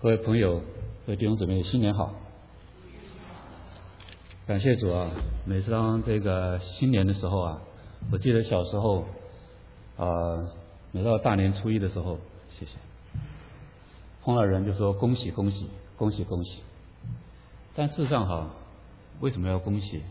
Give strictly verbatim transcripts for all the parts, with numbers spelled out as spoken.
各位朋友、各位弟兄姊妹，新年好！感谢主啊！每次当这个新年的时候啊，我记得小时候啊、呃，每到大年初一的时候，谢谢，碰到人就说恭喜恭喜恭喜恭喜。但事实上哈，为什么要恭喜？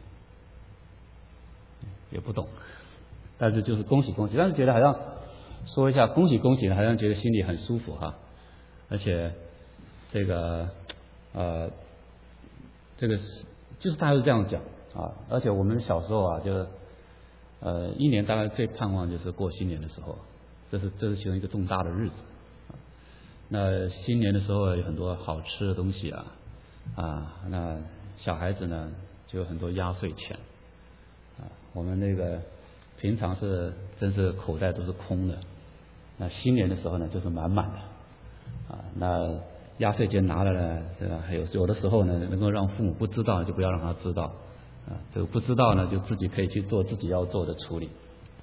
也不懂，但是就是恭喜恭喜，但是觉得好像说一下恭喜恭喜呢，好像觉得心里很舒服哈，而且这个呃，这个就是大家都这样讲啊，而且我们小时候啊，就呃一年大概最盼望就是过新年的时候，这是这是其中一个重大的日子啊。那新年的时候有很多好吃的东西啊啊，那小孩子呢就有很多压岁钱啊，我们那个平常是真是口袋都是空的，那新年的时候呢就是满满的啊，那压岁钱拿了呢，对吧？还有有的时候呢，能够让父母不知道就不要让他知道啊，这个不知道呢就自己可以去做自己要做的处理。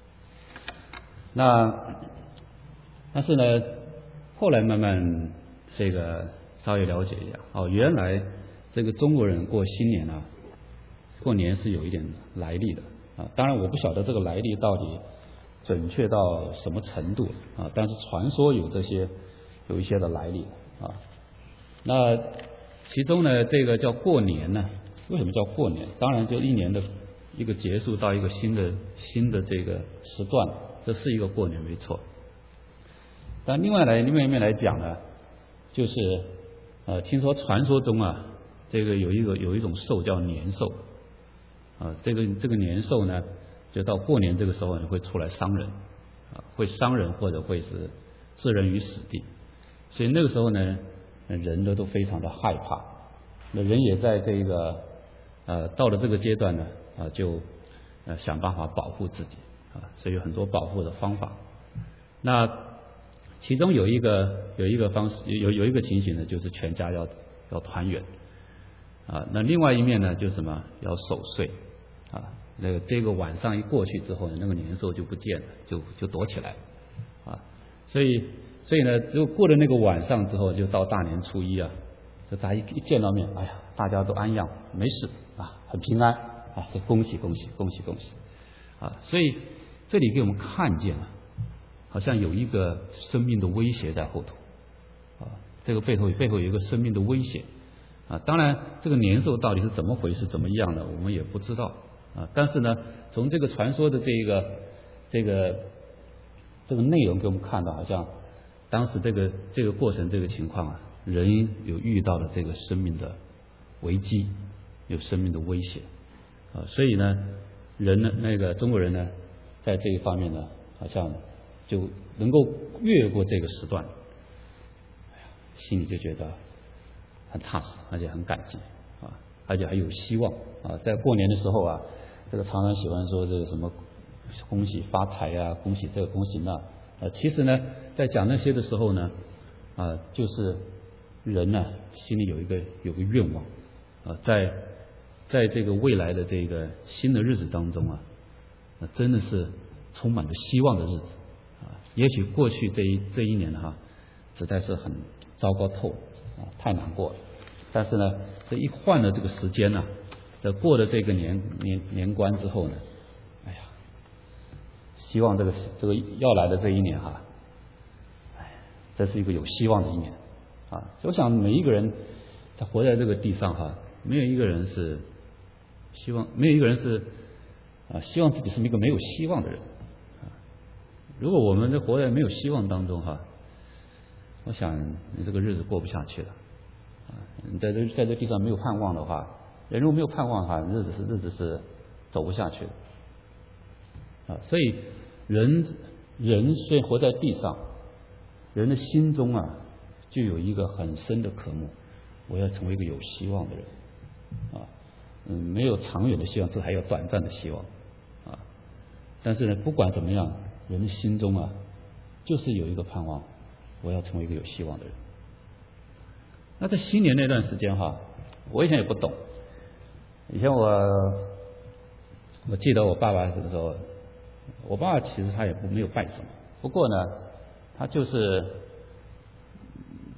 那但是呢，后来慢慢这个稍微了解一下，哦，原来这个中国人过新年啊，过年是有一点来历的啊。当然我不晓得这个来历到底准确到什么程度啊，但是传说有这些有一些的来历啊。那其中呢，这个叫过年呢，为什么叫过年？当然就一年的一个结束到一个新的新的这个时段，这是一个过年没错。但另外来另外一面来讲呢，就是呃，听说传说中啊，这个有一个有一种兽叫年兽啊，这个这个年兽呢，就到过年这个时候呢会出来伤人啊，会伤人或者会是置人于死地，所以那个时候呢，人呢都非常的害怕，那人也在这个呃到了这个阶段呢啊，就呃想办法保护自己啊，所以有很多保护的方法。那其中有一个有一个方式有有一个情形呢，就是全家要要团圆啊。那另外一面呢，就是什么要守岁啊。那个这个晚上一过去之后呢，那个年兽就不见了，就就躲起来啊。所以所以呢，只有过了那个晚上之后，就到大年初一啊，就大家一一见到面，哎呀，大家都安养，没事啊，很平安啊，这恭喜恭喜恭喜恭喜啊。所以这里给我们看见了。好像有一个生命的威胁在后头啊，这个背后背后有一个生命的威胁啊。当然，这个年兽到底是怎么回事、怎么样的，我们也不知道啊。但是呢，从这个传说的这个这个这个内容给我们看到，好像当时这个这个过程、这个情况啊，人有遇到了这个生命的危机，有生命的威胁啊。所以呢，人呢，那个中国人呢，在这一方面呢，好像就能够越过这个时段，哎呀，心里就觉得很踏实，而且很感激啊，而且还有希望啊。在过年的时候啊，这个常常喜欢说这个什么恭喜发财呀、啊，恭喜这个恭喜那啊。其实呢，在讲那些的时候呢，啊，就是人呢心里有一个有个愿望啊，在在这个未来的这个新的日子当中啊，那真的是充满着希望的日子。也许过去这一这一年哈，实在是很糟糕透啊，太难过了。但是呢，这一换了这个时间呢，这过了这个年年年关之后呢，哎呀，希望这个这个要来的这一年哈，哎，这是一个有希望的一年啊。我想每一个人他活在这个地上哈，没有一个人是希望，没有一个人是啊希望自己是一个没有希望的人。如果我们在活在没有希望当中哈，我想你这个日子过不下去了啊！你在这在这地上没有盼望的话，人如果没有盼望的话，日子是日子是走不下去的啊！所以人人虽然活在地上，人的心中啊就有一个很深的渴慕，我要成为一个有希望的人啊！嗯，没有长远的希望，这还有短暂的希望啊！但是呢，不管怎么样。人的心中啊，就是有一个盼望，我要成为一个有希望的人。那在新年那段时间哈，我以前也不懂。以前我我记得我爸爸的时候，我爸爸其实他也不没有拜什么，不过呢，他就是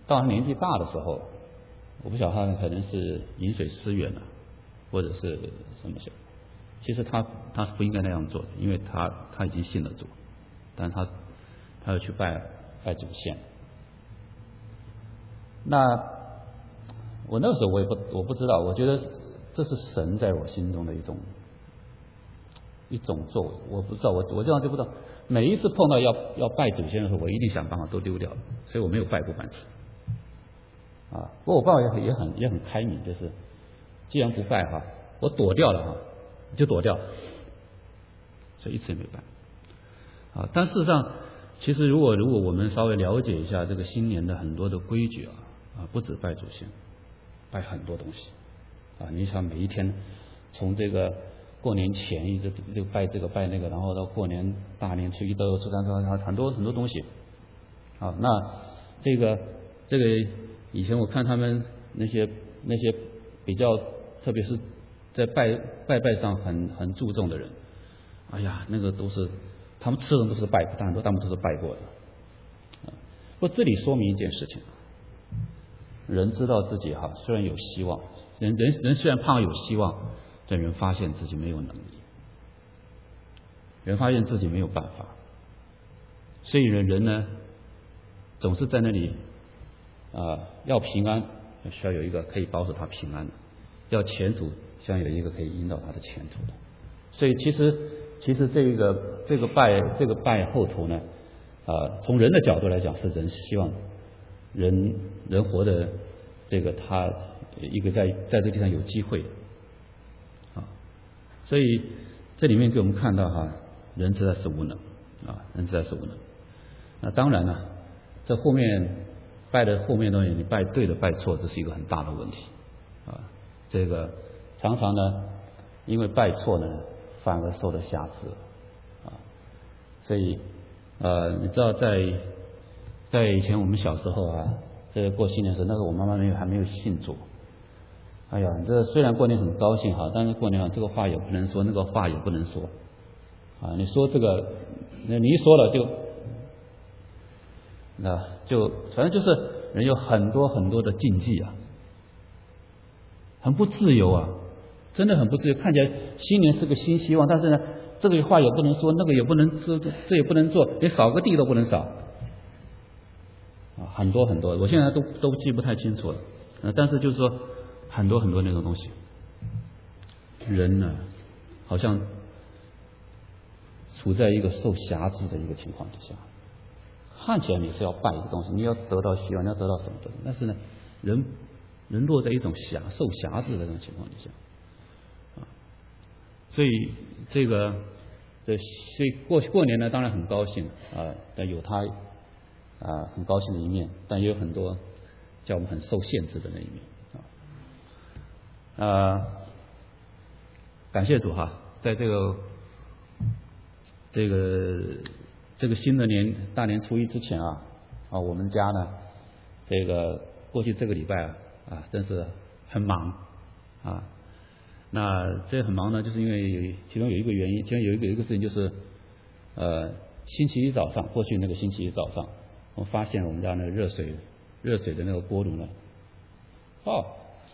到他年纪大的时候，我不晓得他可能是饮水思源了，或者是什么事。其实他他不应该那样做的，因为他他已经信了主，但他他要去拜拜祖先。那我那个时候我也不我不知道，我觉得这是神在我心中的一种一种作为，我不知道，我我这样就不知道。每一次碰到要要拜祖先的时候，我一定想办法都丢掉了，所以我没有拜过半次。啊，不过我爸爸也也很也很开明，就是既然不拜哈，我躲掉了哈，就躲掉，所以一次也没拜。啊，但事实上，其实如果如果我们稍微了解一下这个新年的很多的规矩啊，啊，不止拜祖先，拜很多东西。啊，你想每一天从这个过年前一直就拜这个拜那个，然后到过年大年初一到初三、初四，很多很多东西。啊，那这个这个以前我看他们那些那些比较，特别是在拜拜拜上很很注重的人，哎呀，那个都是他们吃的都是拜，当然都他们都是拜过的。啊，不过这里说明一件事情，人知道自己哈虽然有希望，人人人虽然盼望有希望，但人发现自己没有能力，人发现自己没有办法，所以人人呢总是在那里啊、呃，要平安需要有一个可以保守他平安的，要前途需要有一个可以引导他的前途的。所以其实其实这个这个拜这个拜后头呢，啊、呃，从人的角度来讲，是人希望人人活的这个他一个在在这个地方有机会的啊，所以这里面给我们看到哈，人实在是无能啊，人实在是无能。那当然了，这后面拜的后面东西，你拜对的拜错，这是一个很大的问题啊。这个常常呢，因为拜错呢，反而受了瑕疵啊。所以呃，你知道在在以前我们小时候啊，这个过新年的时候，那时候我妈妈没有还没有信主。哎呀，这虽然过年很高兴哈，但是过年啊，这个话也不能说，那个话也不能说啊。你说这个，那你一说了就。那就反正就是人有很多很多的禁忌啊，很不自由啊，真的很不自由。看起来新年是个新希望，但是呢，这个话也不能说，那个也不能做，这也不能做，连扫个地都不能扫啊，很多很多，我现在都都记不太清楚了。呃，但是就是说很多很多那种东西，人呢好像处在一个受辖制的一个情况之下。看起来你是要拜一个东西，你要得到希望，你要得到什么东西？但是呢，人人落在一种辖受辖制的这种情况之下，啊，所以这个这所以过过年呢，当然很高兴啊，但有他啊很高兴的一面，但也有很多叫我们很受限制的那一面啊。啊，感谢主哈，在这个这个。这个新的年大年初一之前啊，啊，我们家呢，这个过去这个礼拜啊，啊，真是很忙啊。那这很忙呢，就是因为有其中有一个原因，其中有一个有一个事情就是，呃，星期一早上，过去那个星期一早上，我发现我们家那个热水热水的那个锅炉呢，哦，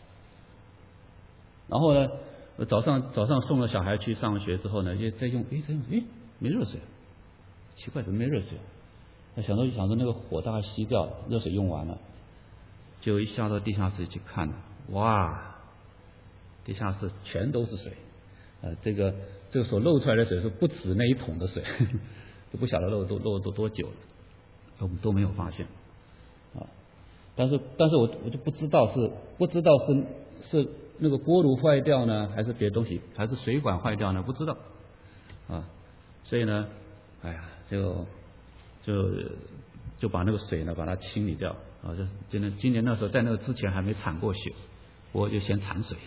然后呢，早上早上送了小孩去上学之后呢，就在用，哎，在用，哎，没热水。奇怪，怎么没热水？他想着想着那个火大概熄掉了，热水用完了，就一下到地下室去看，哇，地下室全都是水，呃，这个这个所漏出来的水是不止那一桶的水，都不晓得漏都漏都多久了，我们都没有发现啊。但是但是我我就不知道是不知道是是那个锅炉坏掉呢，还是别的东西，还是水管坏掉呢？不知道啊，所以呢，哎呀。就就就把那个水呢，把它清理掉啊！就今年今年那时候在那个之前还没铲过血，我就先铲水，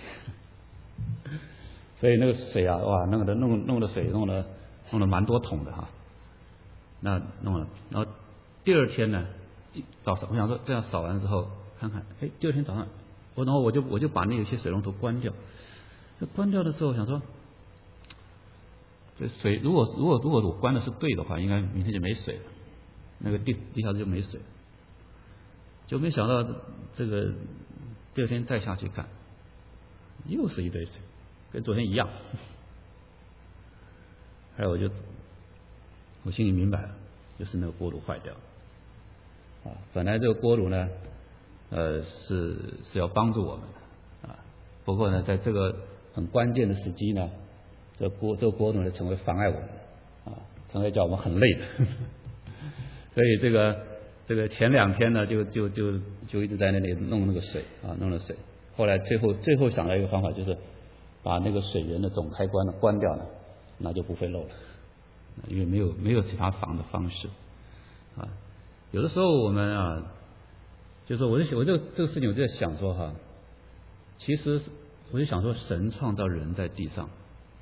所以那个水啊，哇，弄的弄弄的水弄了弄了蛮多桶的哈。那弄了，然后第二天呢，早上我想说这样扫完之后看看，哎，第二天早上我然后我就我就把那有些水龙头关掉，关掉的时候想说。这水如果如果如果我关的是对的话，应该明天就没水了，那个地地下就没水了。 就没想到这个第二天再下去看，又是一堆水，跟昨天一样。后来我就我心里明白了，就是那个锅炉坏掉了啊。本来这个锅炉呢，呃，是是要帮助我们的啊，不过呢，在这个很关键的时机呢，这锅这个锅炉呢，成为妨碍我们啊，成为叫我们很累的。所以这个这个前两天呢，就就就就一直在那里弄那个水啊，弄了水。后来最后最后想到一个方法，就是把那个水源的总开关呢关掉了，那就不会漏了，因为没有没有其他防的方式啊。有的时候我们啊，就是我就我就这个事情我就在想说哈，其实我就想说，神创造人在地上，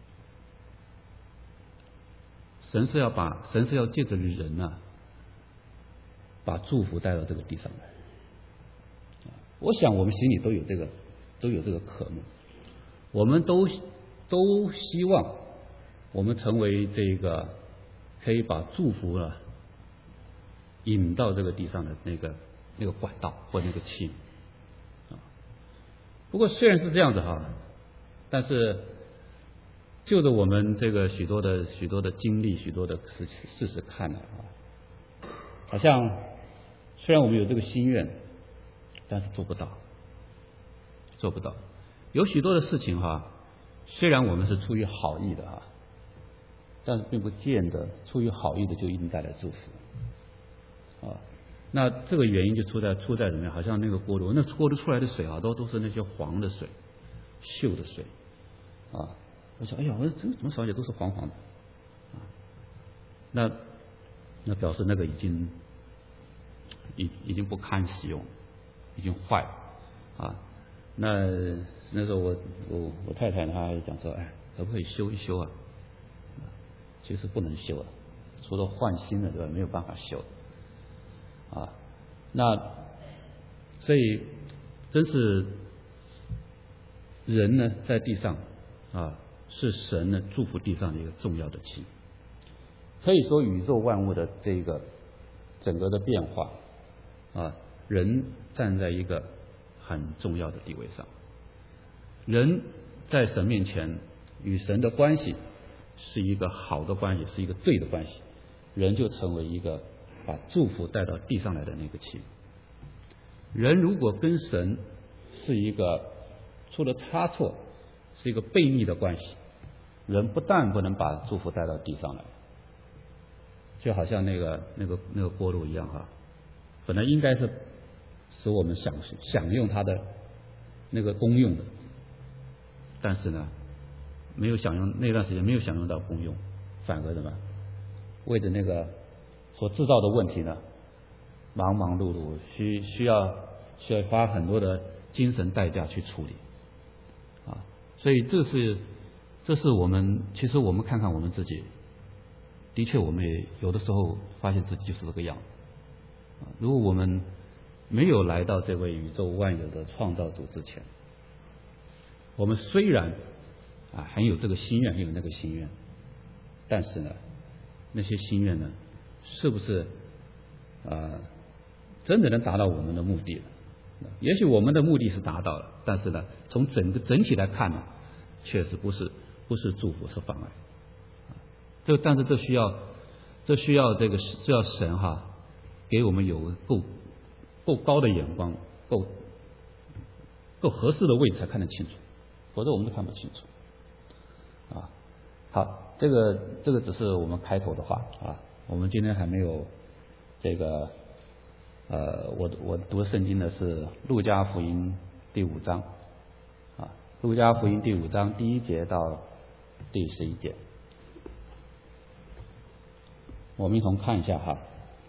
神是要把神是要借着人啊，把祝福带到这个地上来。我想我们心里都有这个都有这个渴慕，我们都都希望我们成为这个可以把祝福啊引到这个地上的那个那个管道或那个器啊。不过虽然是这样子哈，但是就着我们这个许多的许多的经历、许多的事事实看来啊，好像虽然我们有这个心愿，但是做不到，做不到。有许多的事情哈，虽然我们是出于好意的哈，但是并不见得出于好意的就一定带来祝福啊。那这个原因就出在出在怎么样？好像那个锅炉，那锅炉出来的水啊，都都是那些黄的水、锈的水啊。我想，哎呀，我说这怎么少些都是黄黄的啊？那那表示那个已经已已经不堪使用，已经坏了啊。那那时候我我我太太她讲说，哎，可不可以修一修啊？其实不能修了，除了换新的对吧？没有办法修啊。那所以真是人呢，在地上啊，是神呢祝福地上的一个重要的器。可以说，宇宙万物的这个整个的变化啊，人站在一个很重要的地位上。人在神面前与神的关系是一个好的关系，是一个对的关系，人就成为一个把祝福带到地上来的那个器。人如果跟神是一个出了差错，是一个悖逆的关系，人不但不能把祝福带到地上来，就好像那个那个那个锅炉一样哈，本来应该是使我们享享用它的那个功用的，但是呢，没有享用那段时间没有享用到功用，反而什么，为着那个所制造的问题呢，忙忙碌碌，需需要需要花很多的精神代价去处理啊。所以这是这是我们其实我们看看我们自己，的确我们也有的时候发现自己就是这个样子啊。如果我们没有来到这位宇宙万有的创造主之前，我们虽然啊很有这个心愿，很有那个心愿，但是呢，那些心愿呢，是不是啊真的能达到我们的目的？也许我们的目的是达到了，但是呢，从整个整体来看呢，确实不是不是祝福，是妨碍。这但是这需要这需要这个需要神哈给我们有够够高的眼光，够够合适的位置才看得清楚，否则我们都看不清楚啊。好，这个这个只是我们开头的话啊，我们今天还没有这个呃，我我读圣经的是路加福音第五章啊，路加福音第五章第一节到第十一节，我们一同看一下哈。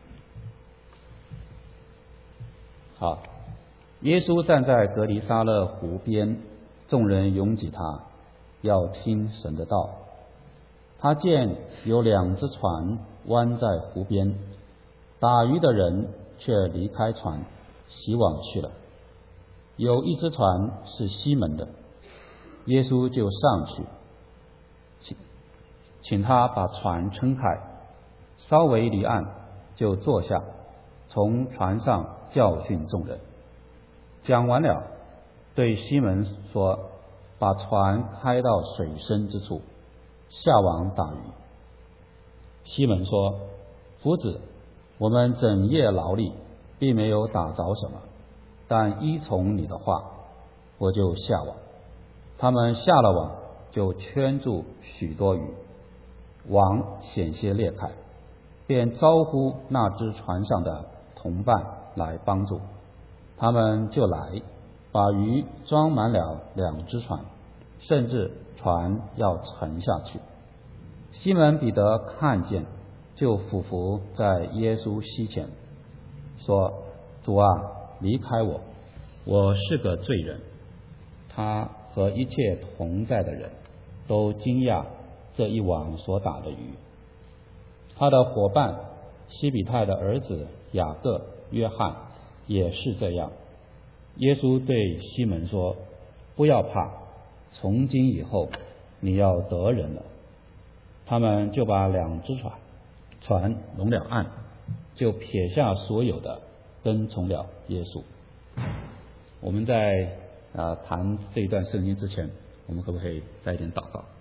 好，耶稣站在革尼撒勒湖边，众人拥挤他，要听神的道。他见有两只船弯在湖边，打鱼的人却离开船，洗网去了。有一只船是西门的，耶稣就上去，请请他把船撑开，稍微离岸，就坐下，从船上教训众人。讲完了，对西门说：把船开到水深之处，下网打鱼。西门说：夫子，我们整夜劳力，并没有打着什么，但依从你的话，我就下网。他们下了网，就圈住许多鱼，网险些裂开，便招呼那只船上的同伴来帮助。他们就来，把鱼装满了两只船，甚至船要沉下去。西门彼得看见，就俯伏在耶稣膝前，说：主啊，离开我，我是个罪人。他和一切同在的人都惊讶这一网所打的鱼。他的伙伴西比泰的儿子雅各、约翰也是这样。耶稣对西门说：不要怕，从今以后你要得人了。他们就把两只船船拢了岸，就撇下所有的，跟从了耶稣。我们在啊谈这一段圣经之前，我们可不可以再一点祷告？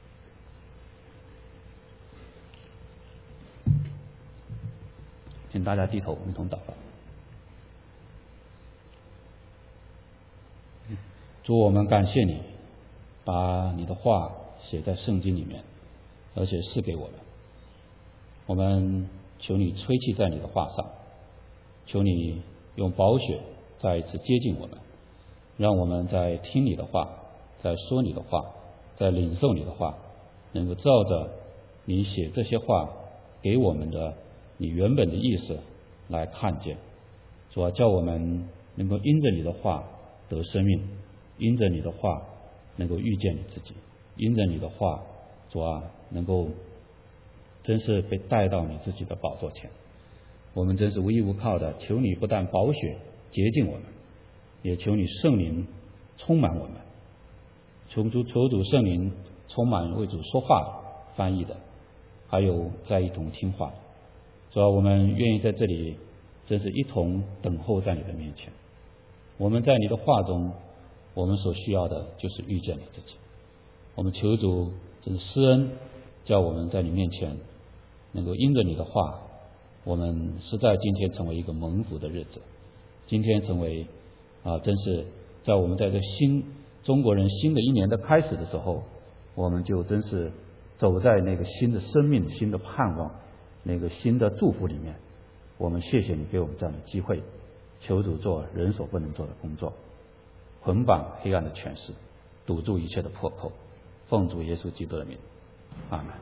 请大家低头，一同祷告。主，我们感谢你，把你的话写在圣经里面，而且赐给我们。我们求你吹气在你的话上，求你用宝血再一次接近我们，让我们在听你的话，在说你的话，在领受你的话，能够照着你写这些话给我们的你原本的意思来看见。主啊，叫我们能够因着你的话得生命，因着你的话能够遇见你自己，因着你的话，主啊，能够真是被带到你自己的宝座前。我们真是无依无靠的，求你不但宝血洁净我们，也求你圣灵充满我们，求主求主圣灵充满为主说话翻译的，还有在一同听话。主啊，我们愿意在这里真是一同等候在你的面前。我们在你的话中，我们所需要的就是遇见你自己。我们求主真是施恩，叫我们在你面前能够因着你的话，我们实在今天成为一个蒙福的日子。今天成为啊，真是在我们在这新中国人新的一年的开始的时候，我们就真是走在那个新的生命、新的盼望、那个新的祝福里面。我们谢谢你给我们这样的机会，求主做人所不能做的工作，捆绑黑暗的权势，堵住一切的破口，奉主耶稣基督的名，阿们。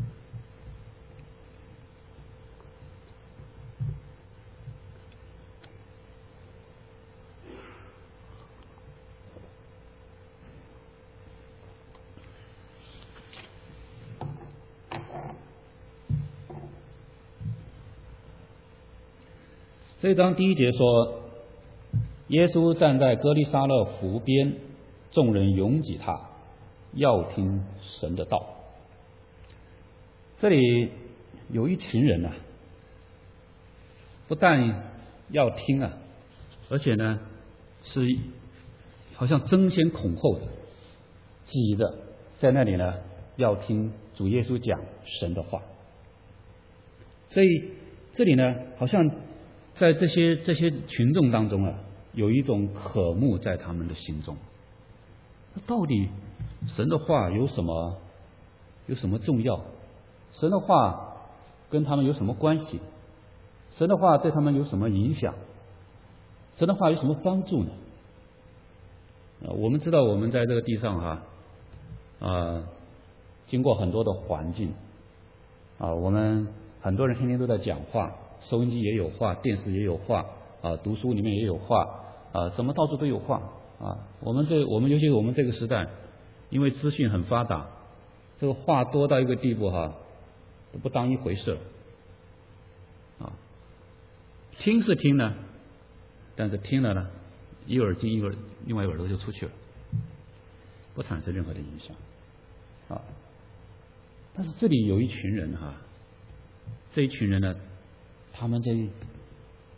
这章第一节说，耶稣站在歌利撒勒湖边，众人拥挤他，要听神的道。这里有一群人啊，不但要听啊，而且呢是好像争先恐后的挤的在那里呢，要听主耶稣讲神的话。所以这里呢，好像在这些这些群众当中啊，有一种渴慕在他们的心中。到底神的话有什么有什么重要？神的话跟他们有什么关系？神的话对他们有什么影响？神的话有什么帮助呢？呃，我们知道我们在这个地上哈、啊，呃，经过很多的环境啊，我们很多人天天都在讲话。收音机也有话，电视也有话啊，读书里面也有话啊，什么到处都有话啊。我们这我们尤其是我们这个时代，因为资讯很发达，这个话多到一个地步哈、啊，都不当一回事啊。听是听呢，但是听了呢，一耳进一耳，另外一耳朵就出去了，不产生任何的影响啊。但是这里有一群人哈、啊，这一群人呢。他们这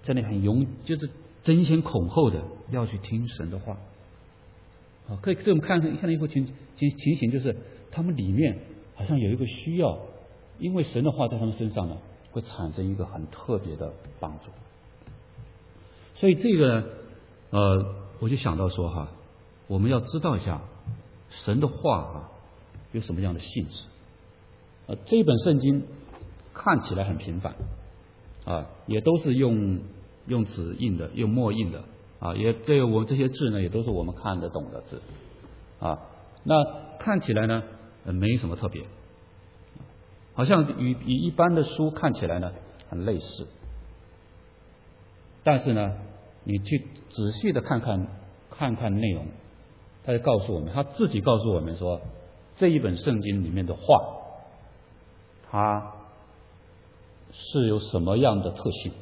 在那很勇，就是争先恐后的要去听神的话。啊，可以，这我们看看看到一幅情情情形，就是他们里面好像有一个需要，因为神的话在他们身上呢，会产生一个很特别的帮助。所以这个呃，我就想到说哈，我们要知道一下神的话啊有什么样的性质。呃，这一本圣经看起来很平凡啊，也都是用用纸印的，用墨印的。啊，也这个我们这些字呢，也都是我们看得懂的字，啊，那看起来呢，呃，没什么特别，好像与与一般的书看起来呢很类似，但是呢，你去仔细的看看看看内容，他就告诉我们，他自己告诉我们说，这一本圣经里面的话，它是有什么样的特性？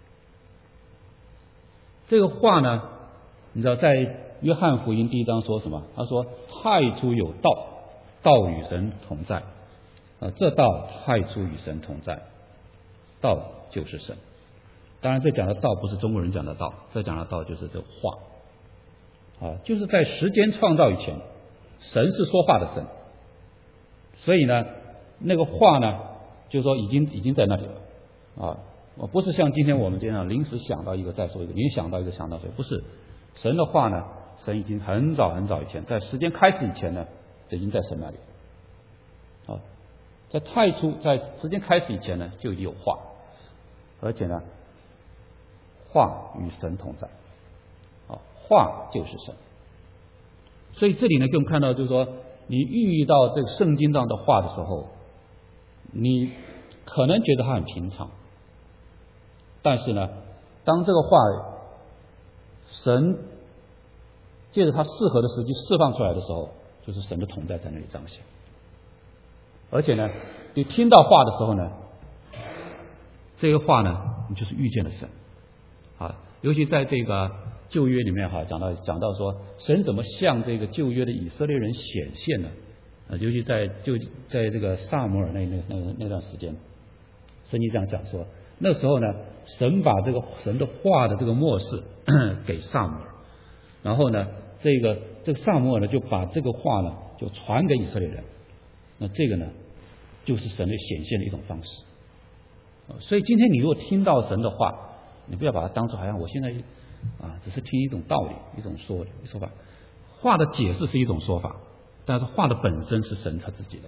这个话呢，你知道在约翰福音第一章说什么？他说太初有道，道与神同在，啊，这道太初与神同在，道就是神。当然这讲的道不是中国人讲的道，这讲的道就是这话，啊，就是在时间创造以前，神是说话的神，所以呢，那个话呢，就是说已经已经在那里了，啊。我不是像今天我们这样临时想到一个再说一个，临时想到一个想到谁，不是。神的话呢，神已经很早很早以前，在时间开始以前呢，已经在神那里。啊，在太初，在时间开始以前呢，就已经有话，而且呢，话与神同在。啊，话就是神。所以这里呢，给我们看到，就是说，你遇到这个圣经上的话的时候，你可能觉得它很平常。但是呢，当这个话神借着他适合的时机释放出来的时候，就是神的同在在那里彰显。而且呢，你听到话的时候呢，这个话呢，你就是遇见了神啊。尤其在这个旧约里面哈，讲到讲到说，神怎么向这个旧约的以色列人显现呢？啊，尤其在就在这个撒母耳那那那那段时间，圣经这样讲说。那时候呢，神把这个神的话的这个默示给撒母耳，然后呢，这个这个撒母耳呢就把这个话呢就传给以色列人，那这个呢就是神的显现的一种方式。所以今天你如果听到神的话，你不要把它当作好像我现在啊只是听一种道理，一种说说法，话的解释是一种说法，但是话的本身是神他自己的。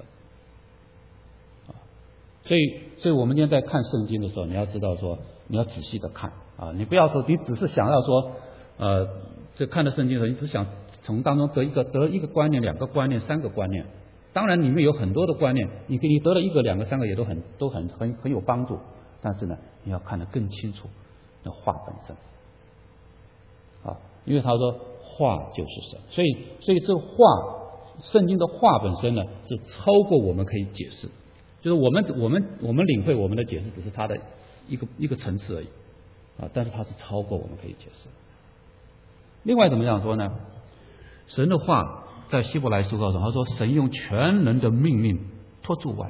所以，所以我们今天在看圣经的时候，你要知道说，你要仔细的看啊，你不要说你只是想要说，呃，这看的圣经的时候，你只想从当中得一个得一个观念、两个观念、三个观念。当然里面有很多的观念，你给你得了一个、两个、三个也都很都很很很有帮助。但是呢，你要看得更清楚那话本身啊，因为他说话就是神，所以所以这话圣经的话本身呢，是超过我们可以解释。就是我们我们我们领会我们的解释只是它的一个一个层次而已啊，但是它是超过我们可以解释。另外怎么样说呢？神的话在希伯来书告诉他说，神用全能的命令托住万有，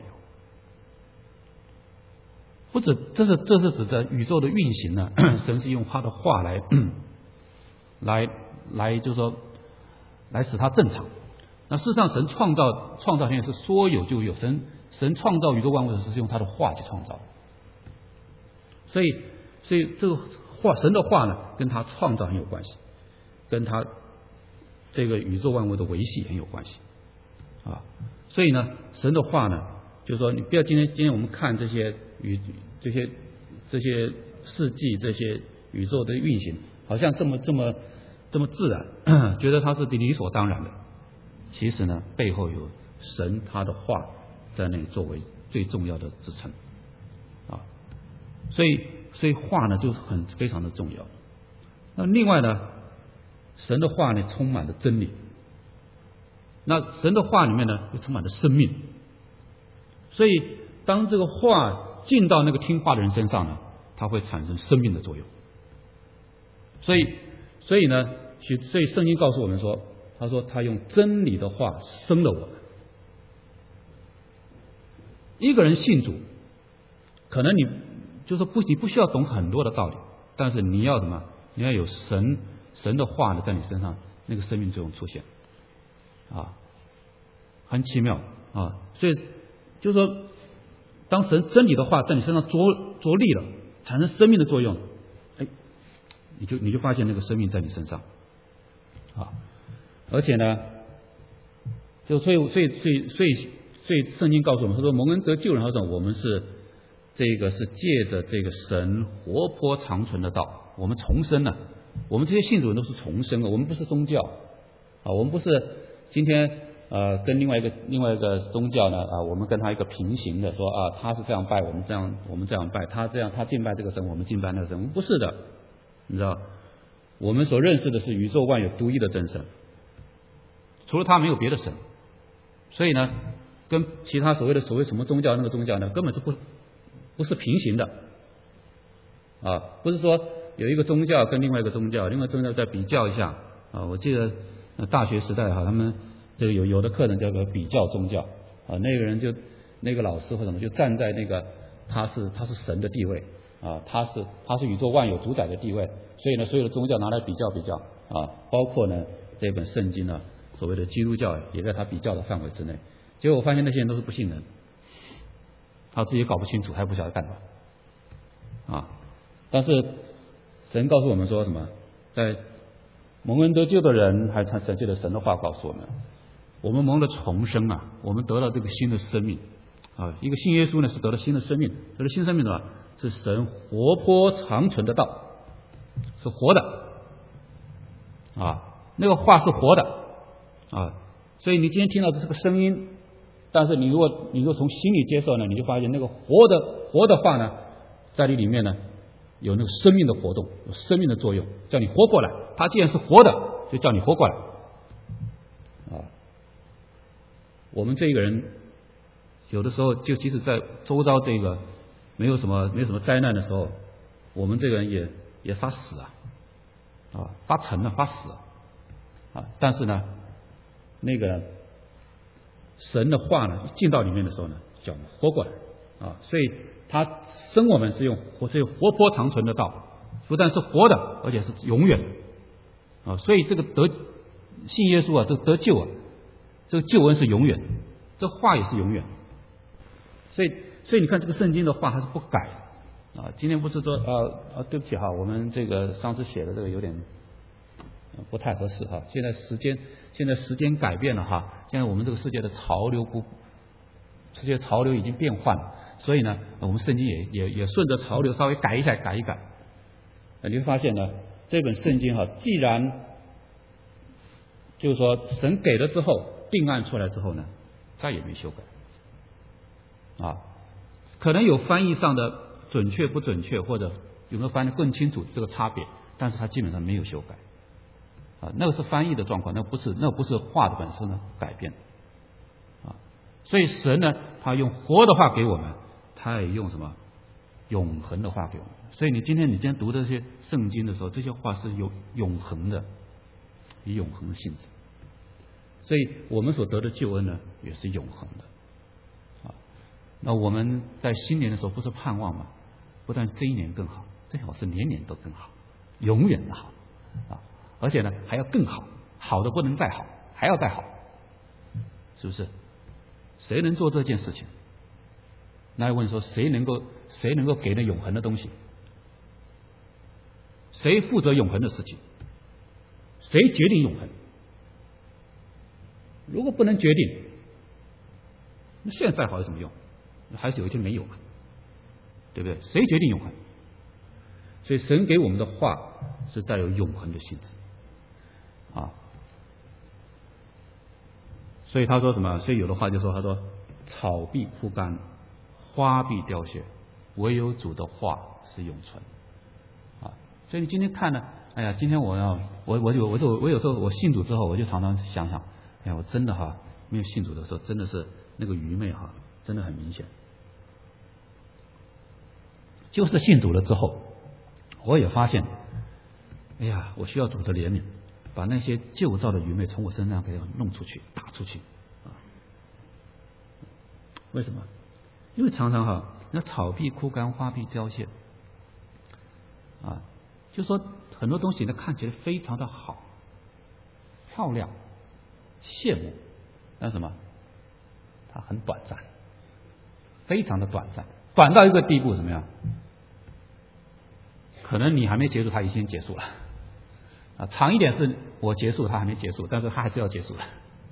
不止这是这是指的宇宙的运行呢，神是用他的话来来来就是说来使它正常。那事实上神创造创造天是说有就有，神神创造宇宙万物的时候是用他的话去创造，所以所以这个话神的话呢，跟他创造很有关系，跟他这个宇宙万物的维系很有关系啊。所以呢，神的话呢，就是说你不要今天今天我们看这些宇这些这些世纪这些宇宙的运行，好像这么这么这么自然，觉得它是理所当然的。其实呢，背后有神他的话在那里作为最重要的支撑啊，所以所以话呢就是很非常的重要。那另外呢，神的话呢充满了真理，那神的话里面呢又充满了生命，所以当这个话进到那个听话的人身上呢，它会产生生命的作用。所以所以呢，所以圣经告诉我们说，他说他用真理的话生了我们。一个人信主，可能你就是不你不需要懂很多的道理， 但是你要什么？你要有神神的话呢，在你身上那个生命作用出现啊，很奇妙啊。所以就是说，当神真理的话在你身上着着力了，产生生命的作用，哎，你就你就发现那个生命在你身上啊。而且呢，就所以所以所以所以所以圣经告诉我们，他说蒙恩得救人，他说我们是这个是借着这个神活泼长存的道，我们重生了。我们这些信主人都是重生的，我们不是宗教啊，我们不是今天呃跟另外一个另外一个宗教呢啊，我们跟他一个平行的说啊，他是这样拜，我们这样我们这样拜，他这样他敬拜这个神，我们敬拜那个神，我们不是的，你知道，我们所认识的是宇宙万有独一的真神，除了他没有别的神，所以呢，跟其他所谓的所谓什么宗教那个宗教呢，根本是不不是平行的啊，不是说有一个宗教跟另外一个宗教，另外宗教再比较一下啊。我记得大学时代哈，他们这个有有的课程叫做比较宗教啊，那个人就那个老师或者什么就站在那个他是他是神的地位啊，他是他是宇宙万有主宰的地位，所以呢，所有的宗教拿来比较比较啊，包括呢这本圣经呢，所谓的基督教也在他比较的范围之内。结果我发现那些人都是不信人，他自己搞不清楚，还不晓得干什么啊。但是神告诉我们说什么？在蒙恩得救的人，还神借着神的话告诉我们，我们蒙了重生啊，我们得了这个新的生命啊。一个信耶稣呢，是得了新的生命，得了新生命的是神活泼长存的道，是活的啊，那个话是活的啊。所以你今天听到这是个声音，但是你如果你如果从心里接受呢，你就发现那个活的活的话呢，在你里面呢。有那个生命的活动，有生命的作用，叫你活过来。它既然是活的，就叫你活过来啊。我们这个人有的时候，就即使在周遭这个没有什么没有什么灾难的时候，我们这个人也也发死啊啊，发沉了，发死啊。但是呢，那个神的话呢，一进到里面的时候呢，叫我们活过来啊。所以他生我们是用活是用活泼长存的道，不但是活的，而且是永远的啊。所以这个得信耶稣啊，这个得救啊，这个救恩是永远，这话也是永远。所以，所以你看这个圣经的话，它是不改啊。今天不是说啊啊，对不起哈，我们这个上次写的这个有点不太合适哈。现在时间现在时间改变了哈，现在我们这个世界的潮流不，世界潮流已经变换了。所以呢，我们圣经也也也顺着潮流稍微改一下，改一改。你会发现呢，这本圣经哈，既然就是说神给了之后，定案出来之后呢，再也没修改啊。可能有翻译上的准确不准确，或者有没有翻得更清楚这个差别，但是它基本上没有修改啊。那个是翻译的状况，那不是那不是话的本身呢改变啊。所以神呢，他用活的话给我们。他也用什么永恒的话给我们，所以你今天你今天读这些圣经的时候，这些话是有永恒的，有永恒的性质。所以我们所得的救恩呢，也是永恒的啊。那我们在新年的时候不是盼望吗？不但这一年更好，最好是年年都更好，永远的好啊！而且呢，还要更好，好的不能再好，还要再好，是不是？谁能做这件事情？那问说，谁能够谁能够给那永恒的东西？谁负责永恒的事情？谁决定永恒？如果不能决定，那现在再好有什么用？还是有一天没有嘛，对不对？谁决定永恒？所以神给我们的话是带有永恒的性质啊。所以他说什么？所以有的话就说，他说草必枯干，花必凋谢，唯有主的话是永存啊。所以你今天看呢，哎呀，今天我要我我就我就我有时候我信主之后，我就常常想想，哎呀，我真的哈没有信主的时候，真的是那个愚昧哈，真的很明显。就是信主了之后，我也发现，哎呀，我需要主的怜悯，把那些旧造的愚昧从我身上给弄出去，打出去啊。为什么？因为常常哈，那草必枯干，花必凋谢啊。 就说很多东西呢看起来非常的好、漂亮、羡慕，那什么？它很短暂，非常的短暂，短到一个地步怎么样？可能你还没结束，它已经结束了。啊，长一点是我结束，它还没结束，但是它还是要结束的。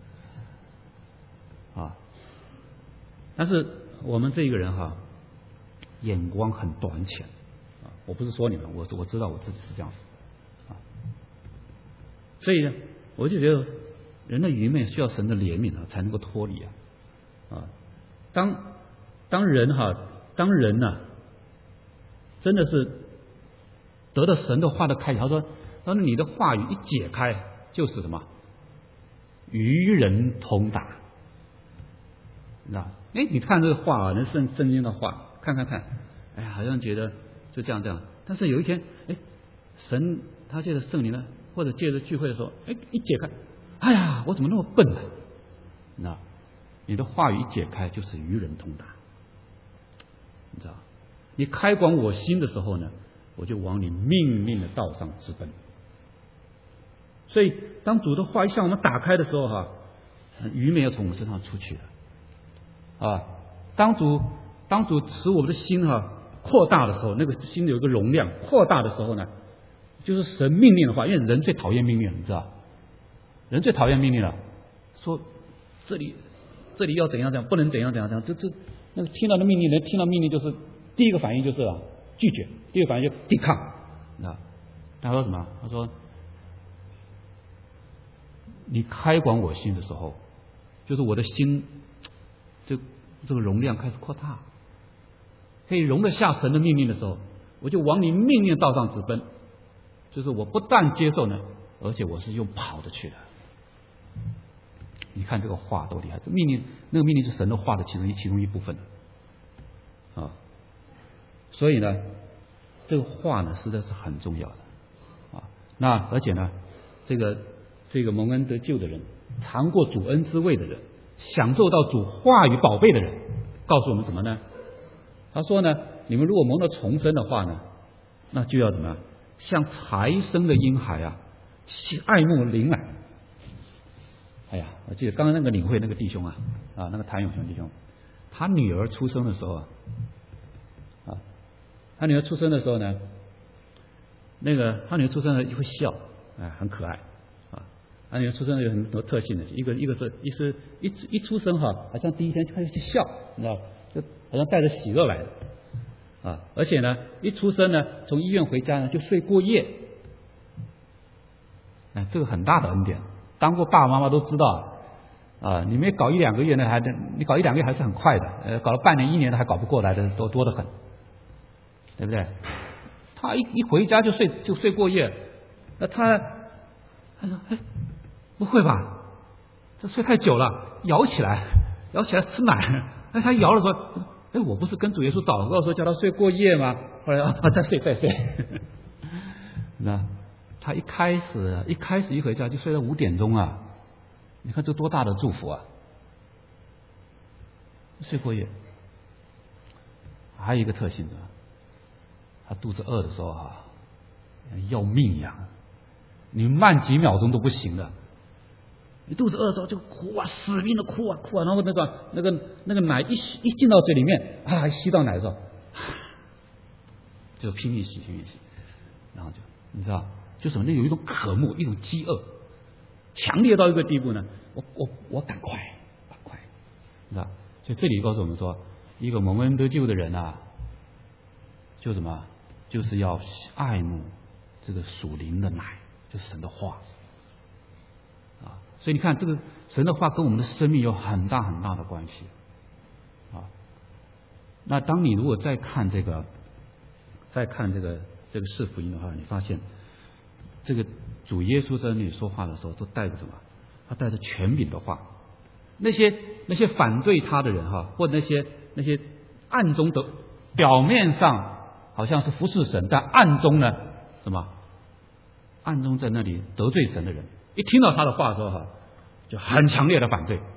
啊，但是我们这一个人哈，眼光很短浅啊！我不是说你们，我我知道我自己是这样子啊。所以呢，我就觉得人的愚昧需要神的怜悯啊，才能够脱离啊啊！当当人哈，当人呐、啊，真的是得到神的话的开启，他说，他说你的话语一解开，就是什么？与人同打。你知道？哎，你看这个话啊，那圣圣经的话，看看看，哎呀，好像觉得就这样这样。但是有一天，哎，神他借着圣灵呢，或者借着聚会的时候，哎，一解开，哎呀，我怎么那么笨呢、啊？你知道？你的话语一解开，就是与人同打。你知道？你开广我心的时候呢，我就往你命令的道上直奔。所以，当主的话一向我们打开的时候，哈，愚昧要从我们身上出去了。啊，当主当主使我们的心哈、啊、扩大的时候，那个心有一个容量扩大的时候呢，就是神命令的话，因为人最讨厌命令，你知道，人最讨厌命令了，说这里这里要怎样怎样，不能怎样怎样怎样，这这那个听到的命令，人听到命令就是第一个反应就是啊拒绝，第二个反应就抵抗，你知道？他说什么？他说你开广我心的时候，就是我的心。这这个容量开始扩大，可以容得下神的命令的时候，我就往你命令道上直奔。就是我不但接受呢，而且我是用跑着去的。你看这个话多厉害！这命令，那个命令是神的话的其中一其中一部分啊。所以呢，这个话呢，实在是很重要的啊。那而且呢，这个这个蒙恩得救的人，尝过主恩滋味的人。享受到主话语宝贝的人，告诉我们什么呢？他说呢，你们如果蒙了重生的话呢，那就要怎么样？像才生的婴孩啊，爱慕灵奶。哎呀，我记得刚刚那个领会那个弟兄啊，啊，那个谭永雄弟兄，他女儿出生的时候啊，啊，他女儿出生的时候呢，那个他女儿出生了就会笑，哎，很可爱。啊，你出生有很多特性的，一个一个是一是一一出生哈，好像第一天就开始去笑，你知道，就好像带着喜乐来的啊。而且呢，一出生呢，从医院回家呢就睡过夜，哎，这个很大的恩典。当过爸爸妈妈都知道啊，你没搞一两个月呢，还你搞一两个月还是很快的，呃，搞了半年一年的还搞不过来的多多得很，对不对？他一一回家就睡就睡过夜，那他他说哎。不会吧？这睡太久了，摇起来，摇起来吃奶。哎，他摇的时候，哎，我不是跟主耶稣祷告说叫他睡过夜吗？后来啊，再睡再睡。那他一开始一开始一回家就睡到五点钟啊！你看这多大的祝福啊！睡过夜。还有一个特性是吧？他肚子饿的时候啊，要命一样，你慢几秒钟都不行的。你肚子饿的时候就哭啊，死命的哭啊哭啊，然后那个那个那个奶一一进到嘴里面啊，吸到奶的时候，就拼命吸拼命吸，然后就你知道，就什么？那有一种渴慕，一种饥饿，强烈到一个地步呢。我我我赶快赶快，你知道？所以这里告诉我们说，一个蒙恩得救的人啊，就什么？就是要爱慕这个属灵的奶，就是神的话。所以你看，这个神的话跟我们的生命有很大很大的关系啊。那当你如果再看这个，再看这个这个四福音的话，你发现这个主耶稣在那里说话的时候，都带着什么？他带着权柄的话。那些那些反对他的人哈，或者那些那些暗中的表面上好像是服侍神，但暗中呢什么？暗中在那里得罪神的人。一听到他的话的时候哈，就很强烈的反对，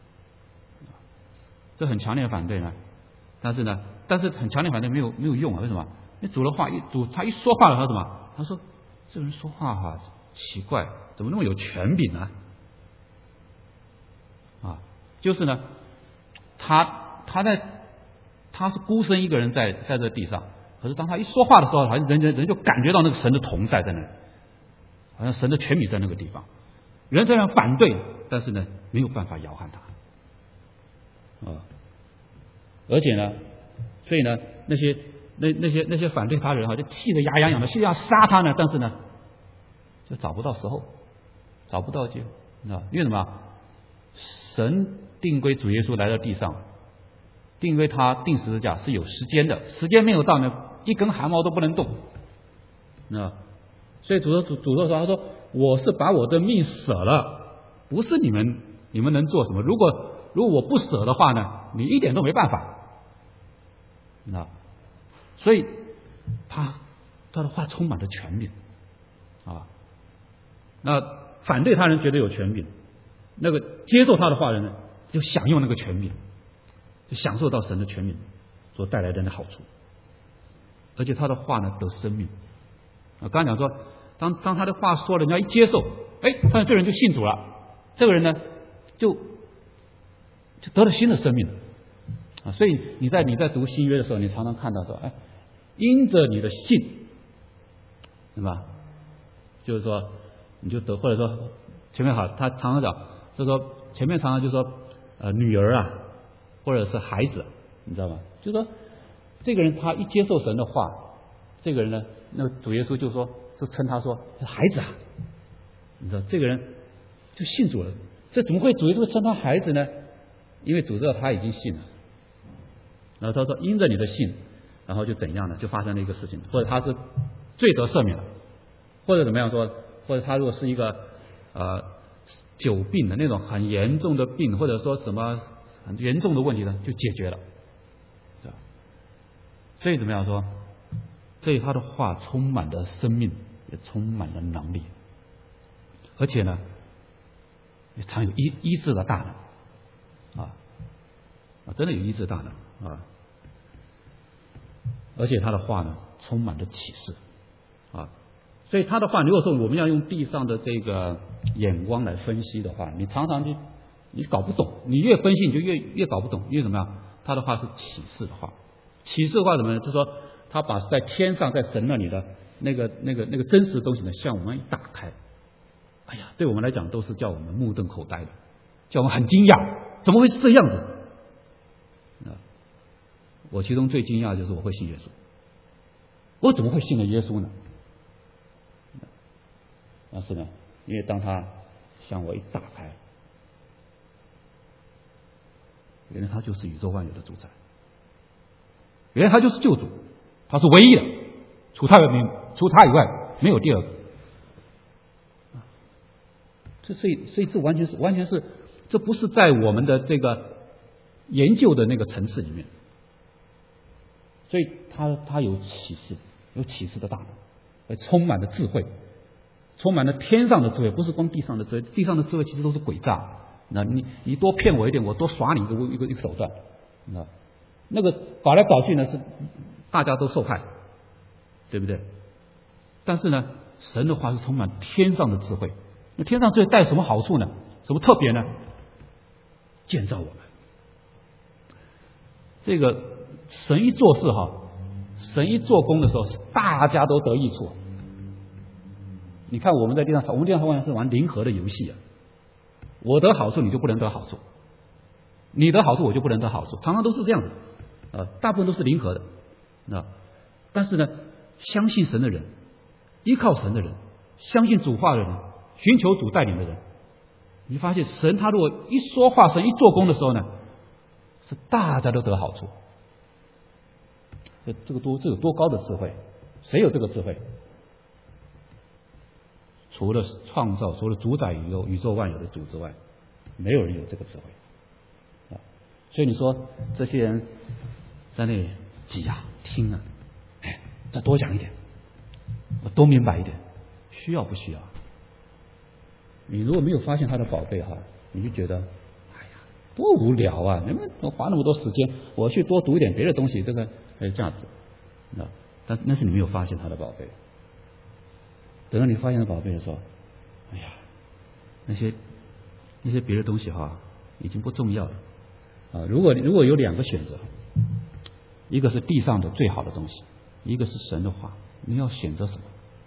这很强烈的反对呢。但是呢，但是很强烈反对没有没有用啊？为什么？因为主的话一主他一说话了，他什么？ 他说这人说话哈、啊、奇怪，怎么那么有权柄呢？啊，就是呢，他他在他是孤身一个人在在这地上，可是当他一说话的时候，好像人人人就感觉到那个神的同在在那里，好像神的权柄在那个地方。人这样反对，但是呢没有办法摇撼他啊，而且呢，所以呢那些那那些那些反对他的人哈，就气得牙痒痒的，是要杀他呢，但是呢就找不到时候，找不到机会啊，因为什么？神定规主耶稣来到地上，定规他定十字架是有时间的，时间没有到呢，一根汗毛都不能动啊。所以主主主说，他说我是把我的命舍了，不是你们你们能做什么？如果如果我不舍的话呢，你一点都没办法啊。所以他他的话充满着权柄啊。那反对他人觉得有权柄，那个接受他的话人呢，就享用那个权柄，就享受到神的权柄所带来的那好处，而且他的话呢得生命啊。刚才讲说，当当他的话说，人家一接受，哎，他这人就信主了，这个人呢就就得了新的生命啊。所以你在你在读新约的时候，你常常看到说，哎，因着你的信，对吧？就是说你就得，或者说前面好，他常常讲，就是说前面常常就说呃女儿啊，或者是孩子，你知道吗？就是说这个人他一接受神的话，这个人呢，那主耶稣就说，就称他说孩子啊，你知道这个人就信主了。这怎么会主耶稣称他孩子呢？因为主知道他已经信了，然后他说因着你的信，然后就怎样呢？就发生了一个事情，或者他是罪得赦免了，或者怎么样说，或者他如果是一个呃久病的那种很严重的病，或者说什么很严重的问题呢，就解决了，是吧？所以怎么样说？所以他的话充满了生命，也充满了能力，而且呢，也常有医医治的大能啊啊，真的有医治大能啊！而且他的话呢，充满了启示啊。所以他的话，如果说我们要用地上的这个眼光来分析的话，你常常就你搞不懂，你越分析你就越越搞不懂，因为什么呀？他的话是启示的话，启示的话怎么呢？就是说他把在天上在神那里的那个那个那个真实的东西呢，向我们一打开，哎呀，对我们来讲都是叫我们目瞪口呆的，叫我们很惊讶，怎么会是这样子？啊，我其中最惊讶的就是我会信耶稣，我怎么会信了耶稣呢？但是呢，因为当他向我一打开，原来他就是宇宙万有的主宰，原来他就是救主，他是唯一的，除他以除他以外没有第二个。这所以所以这完全是完全是，这不是在我们的这个研究的那个层次里面，所以他他有启示，有启示的大能，充满了智慧。充满了天上的智慧，不是光地上的智慧。地上的智慧其实都是诡诈。那你你多骗我一点，我多耍你一个一个一个手段，那那个搞来搞去呢，是大家都受害，对不对？但是呢，神的话是充满天上的智慧。那天上智慧带什么好处呢？什么特别呢？建造我们。这个神一做事哈，神一做工的时候，大家都得益处。你看我们在地上，我们地上玩是玩零和的游戏啊，我得好处你就不能得好处，你得好处我就不能得好处，常常都是这样子，呃，大部分都是零和的，啊，但是呢，相信神的人，依靠神的人，相信主话的人，寻求主带领的人，你发现神他如果一说话，神一做工的时候呢，是大家都得好处，这这个多这有多高的智慧？谁有这个智慧？除了创造，除了主宰宇宙宇宙万有的主之外，没有人有这个智慧啊！所以你说这些人在那里挤啊、听啊，哎，再多讲一点，我多明白一点，需要不需要？你如果没有发现他的宝贝哈，你就觉得，哎呀，多无聊啊！你们我花那么多时间，我去多读一点别的东西，这个还有价值啊！但那是你没有发现他的宝贝。 等到你发现了宝贝的时候，哎呀，那些那些别的东西哈，已经不重要了啊！如果如果有两个选择，一个是地上的最好的东西，一个是神的话，你要选择什么？